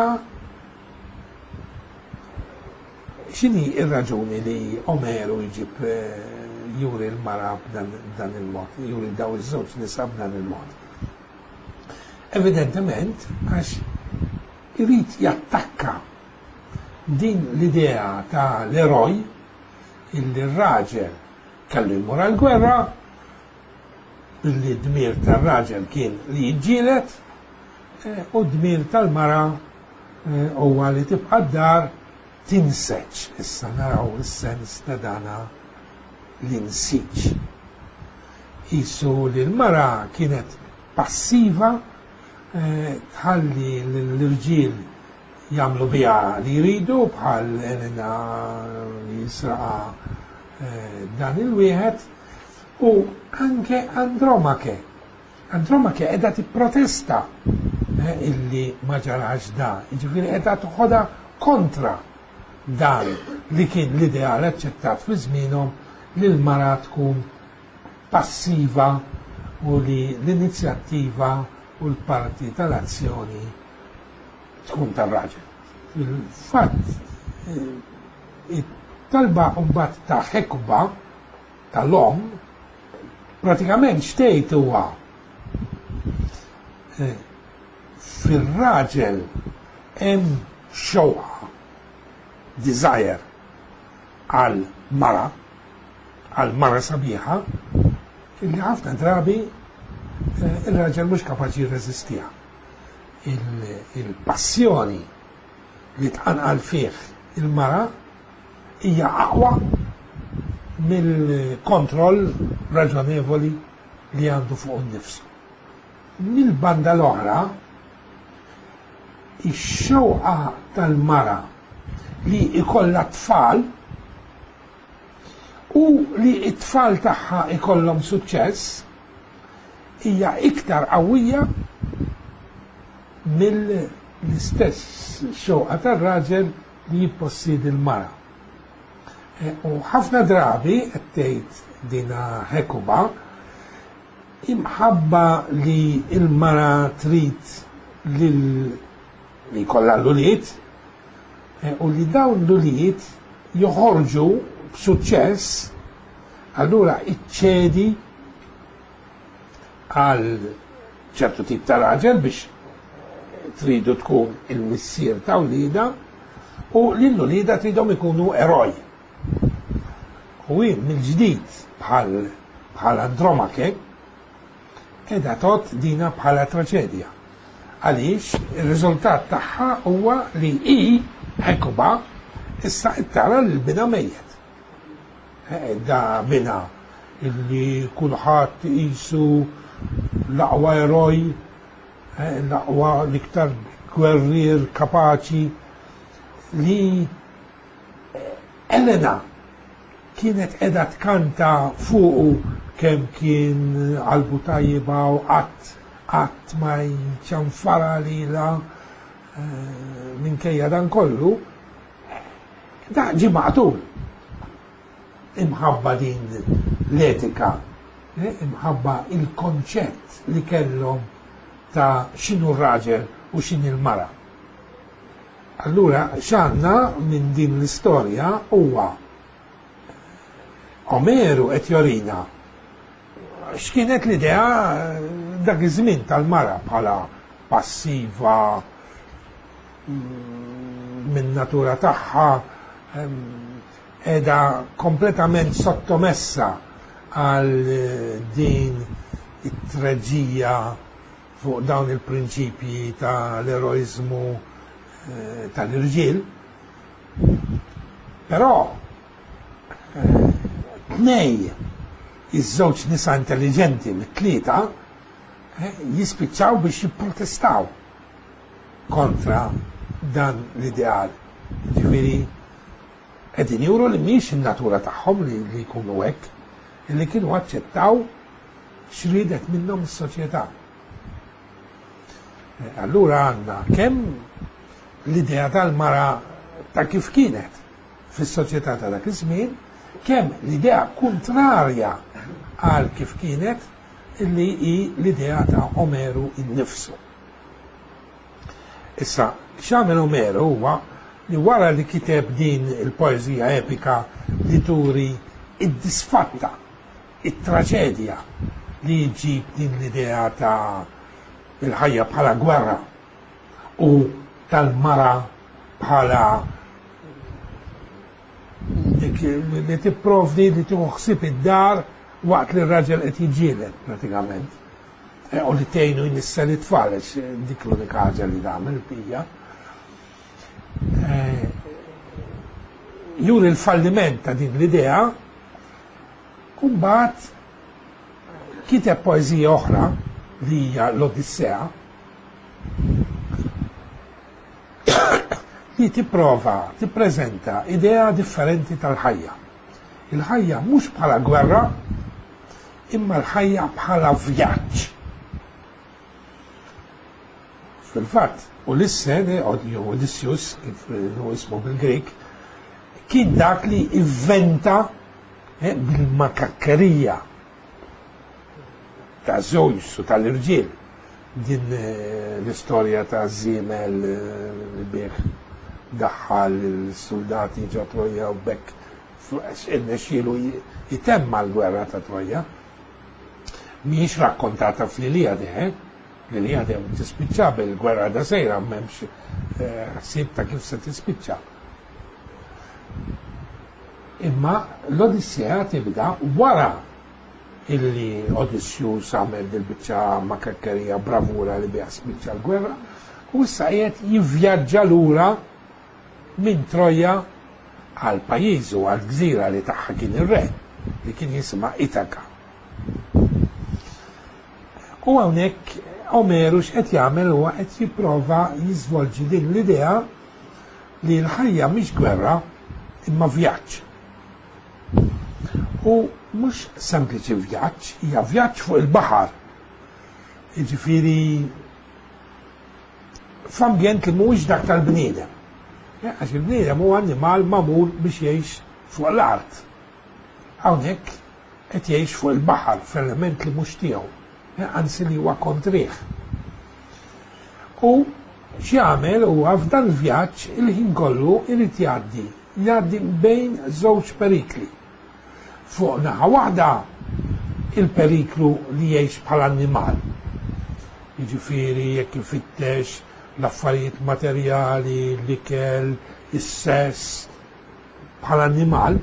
X'inhi ir-raġuni li Omeru jġib juri l-mara b'dan il-mod, juri daw iż-żewġ nisa b'dan il-mod? Evidentement, għax irid jattakka din l-idea ta' l-eroj illi r-raġel kellu jmur għal-gwerra, illi d-dmir tal-raġel kien li jġilet u d-dmir tal-mara huwa li tibqa' d-dar tinseċ. Issa naraw is-sens ta' dana l-insiċ. Isu li l-mara kienet passiva, tħalli l-irġiel jagħmlu biha li jridu bħal Elena jisraqa dan il-wieħed u anke Andromake. Andromake qiegħda tipprotesta illi ma ġarax da, jiġifieri qiegħda toħodha kontra dan li kien l-ideal aċċettat fi żmienhom li l-mara tkun passiva u li l-inizjattiva u l-parti tal-azzjoni tkun tar-raġel. Il-fatt it-talba mbagħad ta' ħekba tal-om pratikament xtejt huwa fir-raġel hemm xewqa desire għal mara sabiħa illi ħafna drabi il-raġel mhux kapaċi jirreżistija. Il-passjoni li tqanqal fih il-mara hija aqwa mill-kontroll raġonevoli li għandu fuq innifsu. Mill-banda l-oħra, ix-xewqa tal-mara li ikollha tfal u li t-tfal tagħha ikollhom suċċess hija iktar qawwija mill-istess xewqa tar-raġel li jippossidi l-mara. U ħafna drabi qed tgħid dina ħekuba imħabba li l-mara trid li jkollha l-ulied u li dawn l-ulied joħorġu b'suċċess, allura iċċedi għal ċertu tip ta' raġel biex tridu tkun il-missier ta' ulida u l-ulida tridhom ikunu eroj. U mill-ġdid bħal Andromake edha tot dina bħala traċedja. Għaliex ir-riżultat tagħha huwa li ħekuba issa tara l-bina mejjed. Da bina illi kulħadd isu l-aqwa eroj, l-aqwa l-iktar gwerrier kapaċi li Elena kienet edha tkanta fuqu kemm kien qalbu tajjiba u qatt ma jċanfara lilha minkejja dan kollu, da ġie maqtul imħabba din l-etika, imħabba il-konċett li kellhom ta' x'inhu r-raġel u x'inhi l-mara. Allura x'għandna minn din l-istorja huwa Omeru qed jorina x'kienet l-idea dak iż-żmien tal-mara bħala passiva min natura tagħha qiegħda kompletament sottomessa għal din it-treġija fuq dawn il-prinċipji tal-eroizmu tal-irġiel. Però tnej iż-żewġ nisa intelligenti mit-tlieta jispiċċaw biex jipprotestaw kontra dan l-ideal. Ġifieri qegħdin juru li mhix in-natura tagħhom li jkunu hekk, illi kienu aċċettaw x'ridet minnhom is-soċjetà. Allura għandna kemm l-idea tal-mara ta' kif kienet fis-soċjetà ta' dak iż-żmien, kemm l-idea kontrarja għal kif kienet illi hi l-idea ta' Omeru innifsu. Issa, x'għamel Omeru huwa li wara li kiteb din il-poeżija epika li turi id-disfatta, it-traġedja li jġib din l-idea ta' il-ħajja bħala gwerra u tal-mara bħala li tipprovdi li tuħsib id-dar waqt li r-raġel qed jiġġieled pratikament. U li tgħinu jnissa li tfal dik l-unika ħaġa li tagħmel bija. Juri l-falliment ta' din l-idea u mbagħad kiteb poeżija oħra li hija l-Odissea li tippreżenta idea differenti tal-ħajja. Il-ħajja mhux bħala gwerra, imma l-ħajja bħala vjaġġ. Fil-fatt, Odysseus, kif ismu bil-Grek, kien dak li inventa bil-makakkerija ta' Zeus u tal-irġiel din l-istorja ta' Zimel bieħ daħħal il-soldati ġo Troja u bekk irnexxielu jitemma l-gwerra ta' Troja. Mhijiex rakkontata fl-Iliade, l-Iliade tispiċċa bil-gwerra da sejra m'hemmx ħsieb ta' kif se tispiċċa. Imma l-Odissea tibda wara illi Odysseus għamel dil-biċċa makakkerija bravura li biha spiċċa l-gwerra u issa qiegħed jivvjaġġa lura minn Troja għal pajjiżu għal gżira li tagħha kien ir-re li kien jisimha Itaka. U hawnhekk Omeru x'qed jagħmel huwa qed jipprova jiżvolġi din l-idea li l-ħajja mhix gwerra imma vjaġġ. U mhux sempliċi vjaġġ, hija vjaġġ fuq il-baħar. Jiġifieri f'ambjent li mhuwiex dak tal-bniedem. Għax il-bniedem huwa annimal magħmul biex jgħix fuq l-art. Hawnhekk qed jgħix fuq il-baħar f'element li mhux tiegħu, anzi li huwa kontrih. U x'jagħmel huwa f'dan il-vjaġġ il-ħin kollu irid jgħaddi bejn żewġ perikli. Fuq naħa waħda il-periklu li jgħix bħala annimal. Jiġifieri jekk ifittex l-affarijiet materjali, l-ikel, is-sess bħala annimal,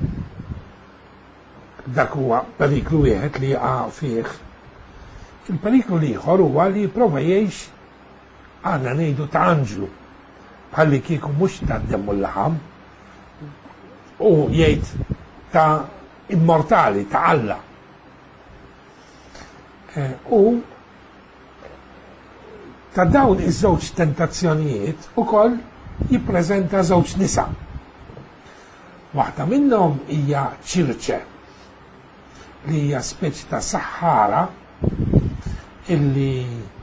dak huwa periklu wieħed li jaqa' fih. Il-periklu ieħor huwa li jipprova jgħix għandna ngħidu ta' anġlu, bħalli kieku mhux ta' demmu l-laħam u jgħid ta' immortali ta' Alla. U ta' dawn iż-żewġ tentazzjonijiet ukoll jippreżenta żewġ nisa. Waħda minnhom hija Ċirce li hija speċi ta' saħħara illi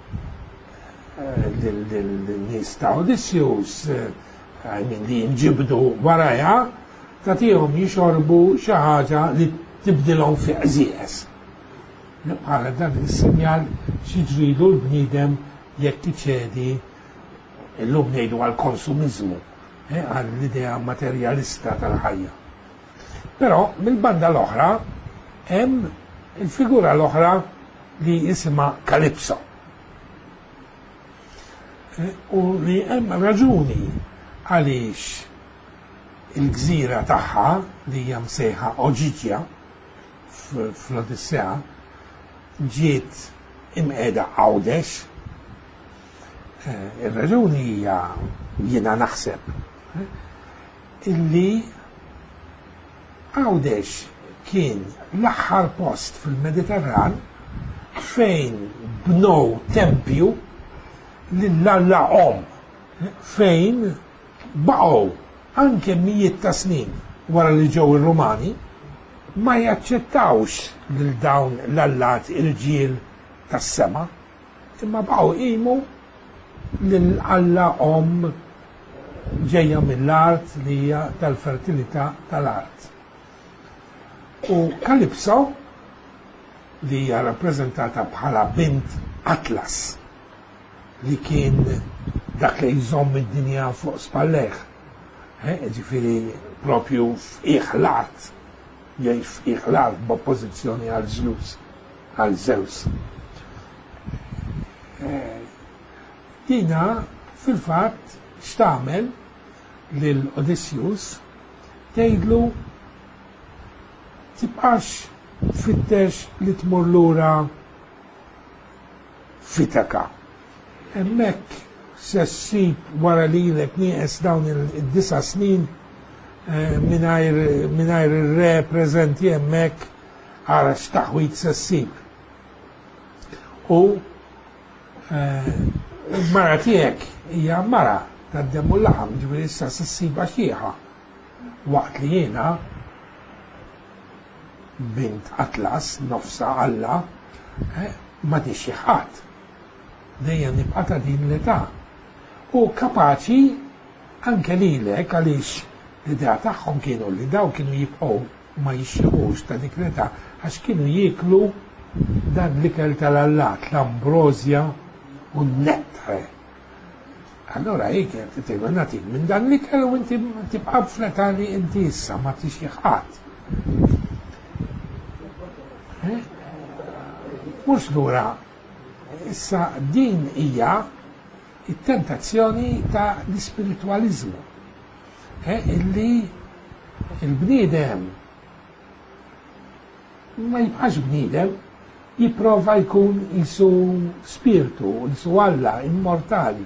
l-nies ta' Odysseus li jinġibdu warajha tagħtihom jixorbu xi ħaġa li tibdilhom fi qżieqes. Bħala dan is-sinjal xi ġridu l-bniedem jekk iċedi illum ngħidu għall-konsumiżmu, għall-idea materjalista tal-ħajja. Però mill-banda l-oħra hemm il-figura l-oħra li jisimha Kalipso. U li hemm raġuni għaliex il-gżira tagħha li hija msejħa Oġiġja fl-Odissea ġiet imqiegħda Għawdex. Ir-raġuni hija jiena naħseb illi Għawdex kien l-aħħar post fil-Mediterran fejn bnew tempju lill-Alla Om fejn baqgħu anke mijiet ta' snin wara li ġew ir-Rumani ma jaċċettawx lil dawn l-allat irġiel tas-sema imma baqgħu qimu lil Alla Om ġejja mill-art li hija tal-fertilità tal-art. U Kalipso li hija rappreżentata bħala bint Atlas li kien dak li jżomm id-dinja fuq spalleħ. Ġifieri propju f'qiegħ l-art, jgħix f'qiegħ l-art b'oppożizzjoni għal Zeus. Dina fil-fatt x'tagħmel lil Odysseus tgħidlu tibqax tfittex li tmur lura f'Itaka. Hemmhekk se ssib wara lilek nieqes dawn id-9 snin mingħajr ir-re preżenti hemmhekk ara x'taħwit se ssib. U mara tiegħek hija mara tad-demm u l-laħam, ġifieri issa se ssiba xieħa. Waqt li jiena bint Atlas nofsa Alla ma tixi ħadd. Dejjem nibqa' ta' din l-età. U kapaċi anke lilek għaliex l-idea tagħhom kienu li daw kienu jibqgħu ma jixxiqux ta' dik l-età għax kienu jieklu dan l-ikel tal-allat, l-ambrozja u n-nettre. Allora jek tgħidu natik minn dan l-ikel u inti tibqa' fl-età li inti issa ma tixi ħadd. Mhux lura issa din hija it-tentazzjoni ta' l-ispiritualizmu. Illi il-bniedem ma jibqax bniedem, jipprova jkun jisu spiritu, jisu Alla, immortali.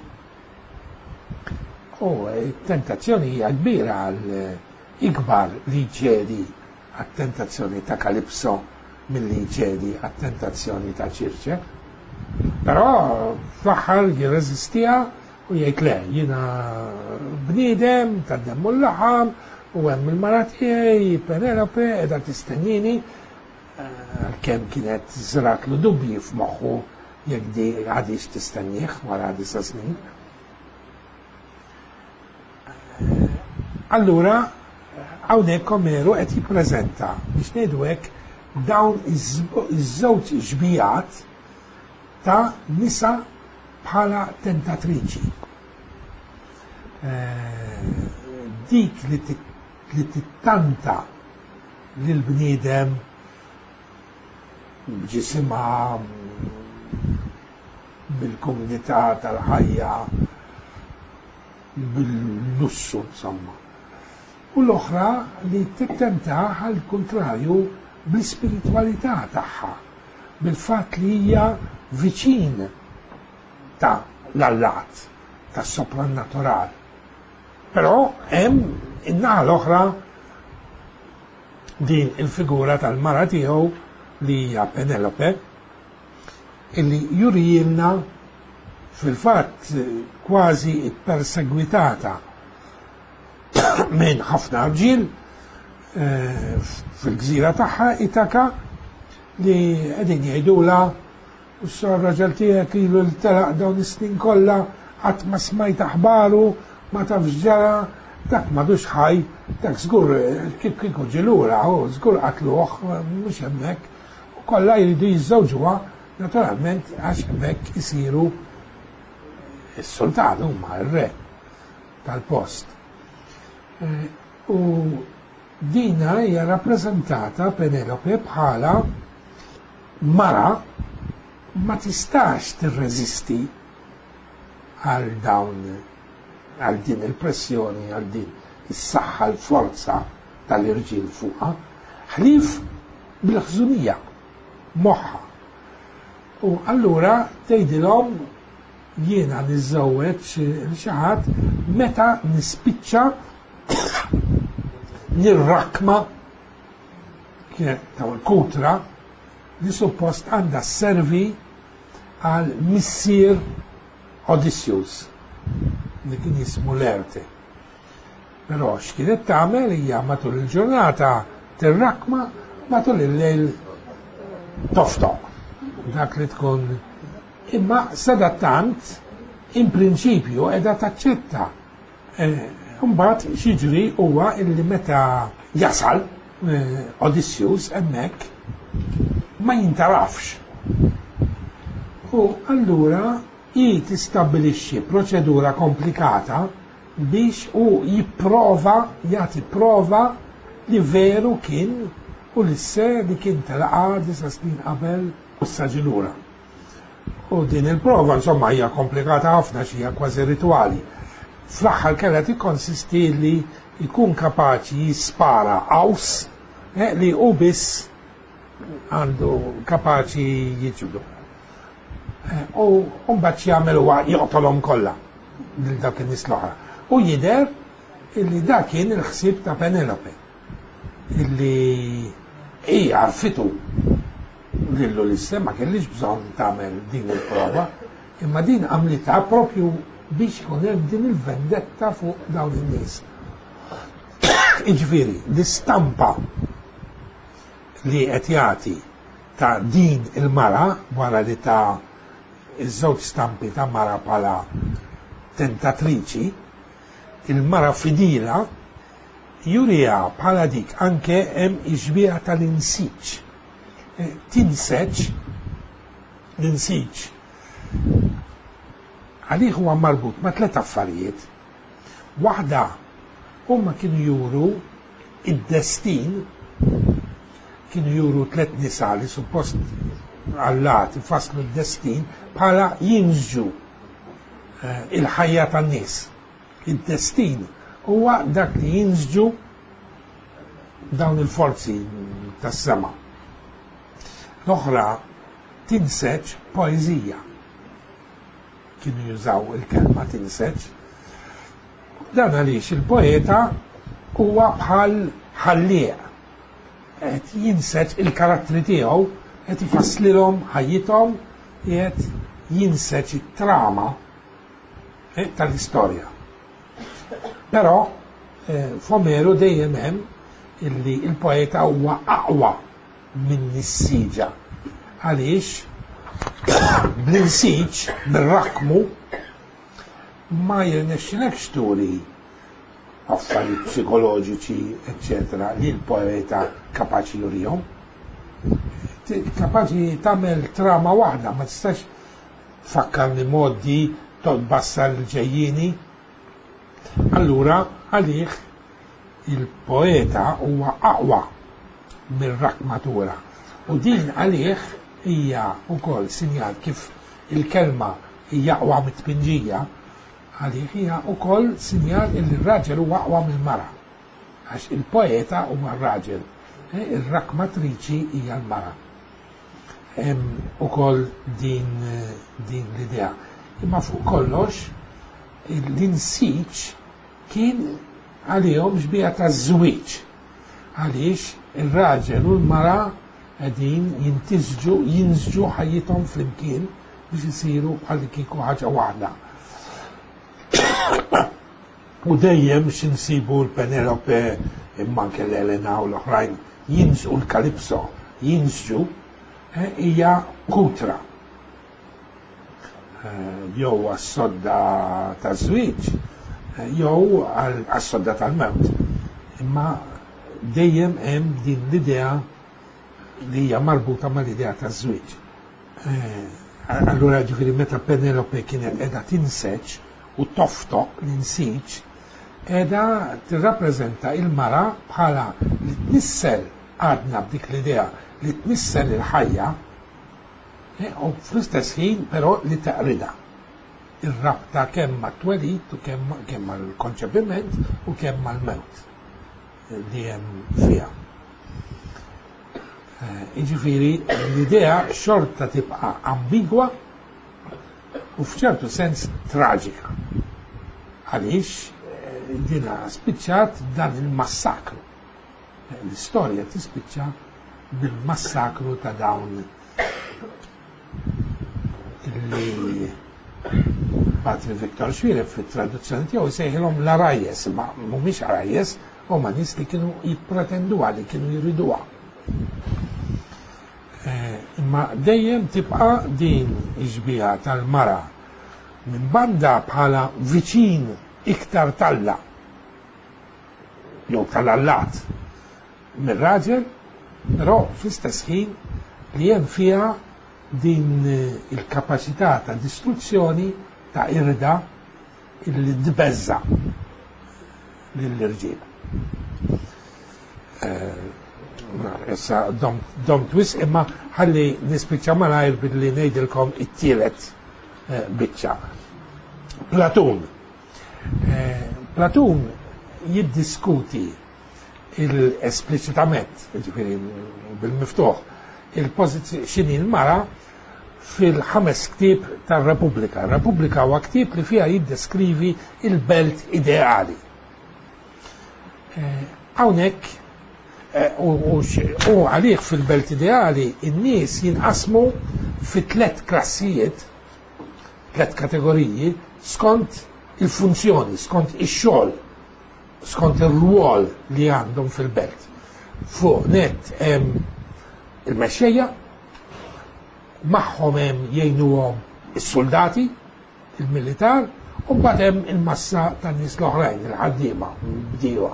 U it-tentazzjoni hija kbira għal ikbar li ġedi għat-tentazzjoni ta' Kalipso milli ġedi għat-tentazzjoni ta' Ċirċe. Però fl-aħħar jirreżistija u jgħid le, jiena bniedem tad-demm u l-laħam u hemm il-mara tiegħi Penelope qiegħda tistennini għalkemm kienet żratlu dubji f'moħħu jekk di għadix tistennieh wara 9 snin. Allura hawnhekk Omeru qed jippreżenta biex ngħidu hekk dawn iż-żewġ ġbijat ta' nisa bħala tentatriċi. Dik li tittanta lill-bniedem b'ġisimha bil-komunità tal-ħajja bil-lussu insomma. U l-oħra li tittenta għal kontrarju bl-ispiritualità tagħha, bil-fatt li hija viċin ta' l-allat, ta' sopranatural. Però hemm in-naħa l-oħra din il-figura tal-mara tiegħu li hija Penelope illi jurijilna fil-fatt kważi perseguitata minn ħafna rġiel fil-gżira tagħha Itaka li qegħdin jgħidula u s-raġel tiegħek ilu l-telaq dawn is-snin kollha qatt ma smajt aħbaru ma tafx ġara dak m'għadux ħaj dak żgur kif kieku ġilura u żgur qatluh mhux hemmhekk u kollha jridu jiżżewġuha naturalment għax hemmhekk isiru is-sultan huma r-re tal-post. U dina hija rappreżentata Penelope bħala mara ma tistax tirreżisti għal dawn għal din il-pressjoni, għal din is-saħħa l-forza tal-irġiel fuqha, ħlief bil-ħżunija moħħa. U allura tgħidilhom jiena niżżewweġ xi ħadd meta nispiċċa nirrakma taw il-kutra li suppost għandha sservi għal missier Odysseus li kien jismu Lerte. Però x'kienet tagħmel hija matul il-ġurnata tirrakma matul il-lejl toftoq. Dak li tkun imma sadattant in prinċipju qiegħda taċċetta. Mbagħad xiġri huwa illi meta jasal Odysseus hemmhekk ma jintarafx. U allura i tistabbilixxi proċedura komplikata biex u jipprova jagħti prova li veru kien u l-isse li kien telqa' 9 snin qabel u s-saġilura. U din il-prova insomma hija komplikata ħafna xi hija kważi ritwali. fl-aħħar kellha tikkonsisti li jkun kapaċi jispara qaws li hu biss għandu kapaċi jiġbdu. U mbagħad jagħmel huwa joqtolhom kollha lil dak in-nies l-oħra. U jidher illi dak kien il-ħsieb ta' Penelope illi hija għarfitu lillu l-issem ma kellix bżonn tagħmel din il-prova, imma din għamlitha propju biex ikun hemm din il-vendetta fuq dawn in-nies. Jiġifieri, l-istampa li qed jagħti ta' din il-mara wara li ta' iż-żewġ stampi ta' mara bħala tentatriċi, il-mara fidila jurija bħala dik anke hemm iġbija tal-insiġġ. Tinseġġ l-insiġġ għalih huwa marbut ma' tliet affarijiet. Waħda huma kienu juru id-destin, kienu juru tliet nisa li suppost Allat ifasslu d-destin bħala jinżġu il-ħajja tan-nies. Id-destin huwa dak li jinżġu dawn il-forzi tas-sema. L-oħra tinseġġ poeżija. Kienu jużaw il-kelma tinseġġ. Dan għaliex il-poeta huwa bħal ħallieq. Qed jinseġġ il-karattri tiegħu, qed ifasslilhom ħajjithom, qed jinseġġ it-trama tal-istorja. Però f'Omeru dejjem hemm illi il-poeta huwa aqwa minn is-siġa. Għaliex bl-insiġ, bil-rakmu, ma jirnexxilekx turi affarijiet psikoloġiċi, eccetera, li l-poeta kapaċi jurihom. Kapaċi tagħmel trama waħda, ma tistax tfakkarni modi tbassar il-ġejjieni. Allura għalih il-poeta huwa aqwa mir-rakmatura. U din għalih hija wkoll sinjal kif il-kelma hija aqwa mit-tpinġija, għalih hija wkoll sinjal li r-raġel huwa aqwa mill-mara. Għax il-poeta huwa r-raġel, ir-rakmatriċi hija l-mara. Hemm ukoll din l-idea. Imma fuq kollox l-insiġġ kien għalihom xbija ta' żwieġ. Għaliex ir-raġel u l-mara qegħdin jinżġu ħajjithom flimkien biex isiru bħal kieku ħaġa waħda. U dejjem x'insibu l-Penelope imma anke l-Elena u l-oħrajn jinżqu l-Kalipso, jinżġu hija kutra. Jew għas-sodda ta' żwieġ, jew għas-sodda tal-mewt. Imma dejjem hemm din l-idea li hija marbuta mal-idea ta' żwieġ. Allura ġifieri meta Penelope kienet qiegħda tinseġġ u toftoq l-insiġġ, qiegħda tirrappreżenta il-mara bħala li tnissel għadna b'dik l-idea li tnissel il-ħajja u fl-istess ħin però li taqrida. Ir-rabta kemm mat-twelid u kemm mal-konċepiment u kemm mal-mewt li hemm fiha. Jiġifieri l-idea xorta tibqa' ambigwa u f'ċertu sens traġika. Għaliex dina spiċċat dan il-massakru. L-istorja tispiċċa bil-massakru ta' dawn illi Patri Viktor Xwireb fit-traduzzjoni tiegħu jsejħilhom l-Arajes, ma mhumiex Arajes, huma nies li kienu jippretenduha li kienu jriduha. Imma dejjem tibqa' din iġbija tal-mara minn banda bħala viċin iktar talla jew tal-allat mir-raġel, però fl-istess ħin li hemm fiha din il-kapaċità ta' distruzzjoni ta' irda illi tbeżza lill-irġiel. Issa dom twis imma ħalli nispiċċa malajr billi ngħidilkom it-tielet biċċa. Platun. Platun jiddiskuti esplicitament, ġifiri bil-miftuħ, xini l-mara fil-5 ktib tal-Repubblika. Repubblika huwa ktib li fija jiddeskrivi il-belt ideali. Hawnhekk u għalih fil-belt ideali in-nies jinqasmu fi 3 klassijiet, 3 kategoriji skont il-funzjoni, skont ix-xogħol, skont ir-rwol li għandhom fil-belt. Fuq net hemm il-mexxejja, magħhom hemm jgħinuhom is-soldati, il-militar, u mbagħad hemm il-massa tan-nies l-oħrajn, il-ħaddiema, bdiewa.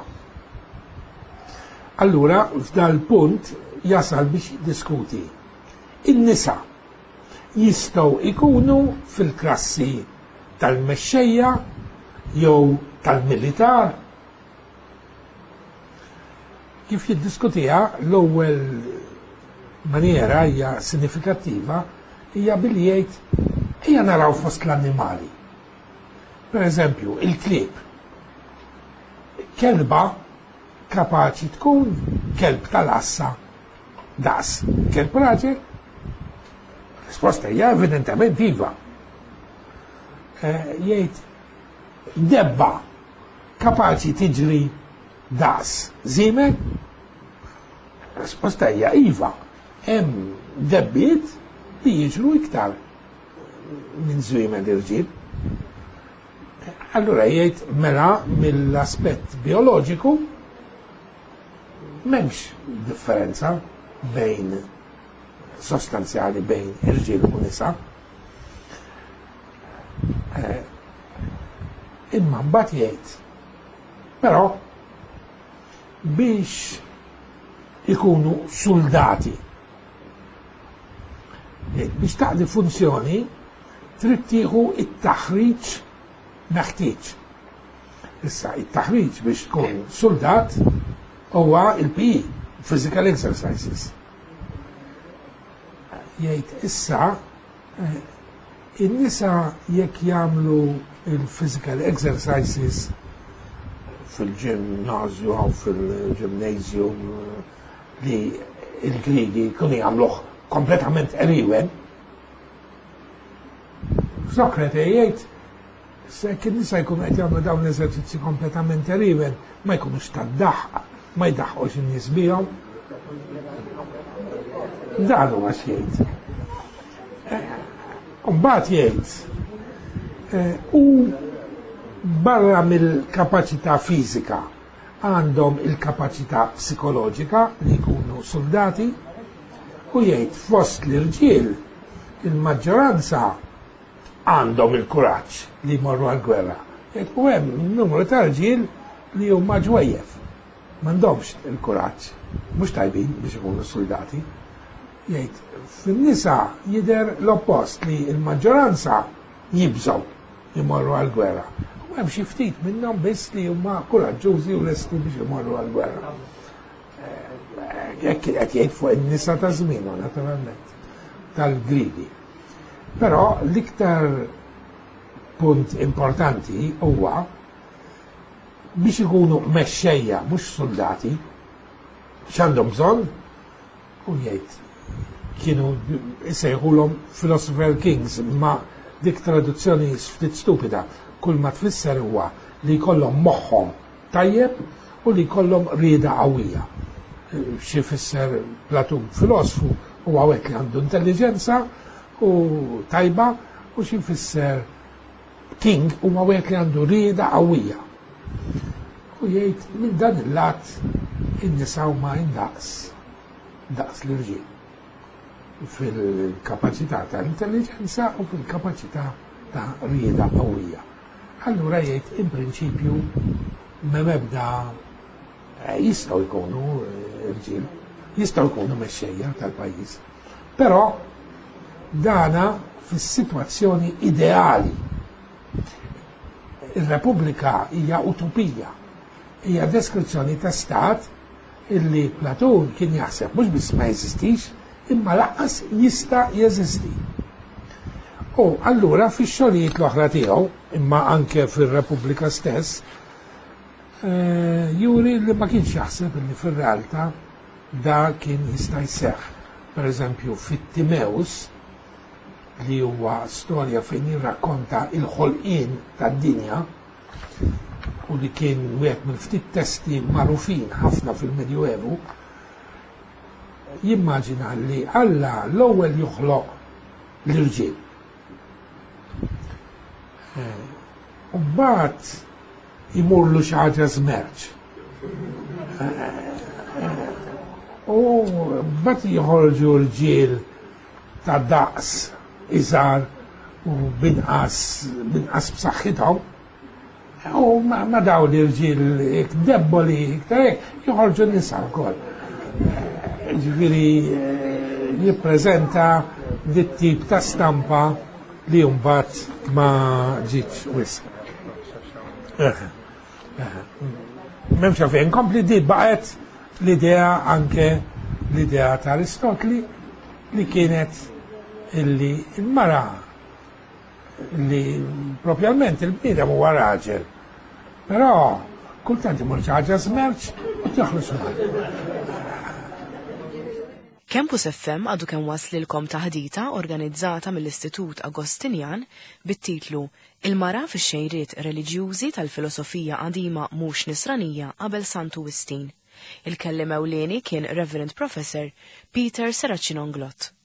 Allura f'dal punt jasal biex jiddiskuti. In-nisa jistgħu ikunu fil-klassi tal-mexxejja jew tal-militar. Kif jiddiskutija l-ewwel maniera hija sinifikattiva hija billi jgħid ejja naraw fost l-annimali. Per eżempju, il-klieb. Kelba kapaċi tkun kelb tal-assa daqs kelb raġel? Risposta hija evidentement iva. Jgħid debba kapaċi tiġri daqs żiemel? Risposta hija iva. Hemm debbiet li jiġru iktar minn żwiemel irġiel. Allura jgħid mela mill-aspett bioloġiku m'hemmx differenza bejn sostanzjali bejn irġiel u nisa. Imma mbagħad jgħid però biex ikunu soldati biex taqdi funzjoni trid tieħu it-taħriġ meħtieġ. Issa it-taħriġ biex tkun soldat huwa il-PE, physical exercises. Jgħid issa in-nisa jekk jagħmlu il-physical exercises fil-ġimnazju aw fil-ġimnazjum li il-Griegi kunu jagħmluh kompletament eriwen. Sokrate jgħid se kien nisa jkunu qed jagħmlu dawn l-eżerċizzi kompletament eriwen ma jkunux tad-daħħa, ma jdaħħux in-nies bihom. Dan huwa x'jgħid. Mbagħad jgħid u barra mill-kapaċità fiżika għandhom il-kapaċità psikoloġika li jkunu soldati u jgħid fost l-irġiel il-maġġoranza għandhom il-kuraġġ li jmorru għall-gwerra. Jgħid u hemm numru ta' irġiel li huma ġwejjef m'għandhomx il-kuraġġ, mhux tajbin biex ikunu soldati. Jgħid fin-nisa jidher l-oppost li l-maġġoranza jibżgħu jmorru għall-gwerra. U hemm xi ftit minnhom biss li huma kuraġġużi u lesti biex imorru għall-gwerra. Jekk qed jgħid fuq in-nisa ta' żmienu naturalment tal-Griegi. Però l-iktar punt importanti huwa biex ikunu mexxejja mhux soldati x'għandhom bżonn u jgħid kienu jsejħulhom philosopher kings ma dik traduzzjoni ftit stupida. Kull ma tfisser huwa li jkollhom moħħhom tajjeb u li jkollhom rieda qawwija. Xi fisser Platun filosofu huwa hekk li għandu intelligenza u tajba u xi fisser king huwa hekk li għandu rieda qawwija. U jgħid minn dan il-lat in-nisa huma daqs l-irġiel fil-kapaċità ta' intelligenza u fil-kapaċità ta' rieda qawwija. Allura jgħid in prinċipju m'ebda jistgħu jkunu irġiel, jistgħu jkunu mexxejja tal-pajjiż. Però dana fis-sitwazzjoni ideali. Ir-Repubblika hija utopija, hija deskrizzjoni ta' stat illi Platun kien jaħseb mhux biss ma jeżistix, imma laqqas jista' jeżisti. U allura fix-xogħlijiet l-oħra tiegħu, imma anke fir-Repubblika stess, juri li ma kienx jaħseb li fir-realtà da kien jista' jseħħ. Pereżempju fit-Timeus li huwa storja fejn jirrakkonta il-ħolqien tad-dinja u li kien wieħed mill-ftit testi magħrufin ħafna fil-Medjuevu, jimmaġina li Alla l-ewwel joħloq l-irġiel. U mbagħad imurlu xi ħaġa żmerġ. U mbagħad joħorġu rġiel ta' daqs iżgħar u binqas b'saħħithom. U ma daw l-irġiel debboli iktar joħorġu n-nisa wkoll. Ġifieri jippreżenta dit tip ta' stampa li mbagħad ma ġietx wisq. M'hemmx fejn kompli di baqgħet l-idea anke l-idea ta' Aristotli li kienet illi il-mara li propjalment il-bniedem huwa raġel. Però kultant imur xi ħaġa żmerġ u toħroġ Campus FM għadu kemm waslilkom taħdita organizzata mill-Istitut Agostinjan bit-titlu Il-mara fix-xejriet reliġjużi tal-filosofija qadima mhux nisranija qabel Santu Wistin. Il-kelliem ewlieni kien Reverend Professor Peter Seracinonglot.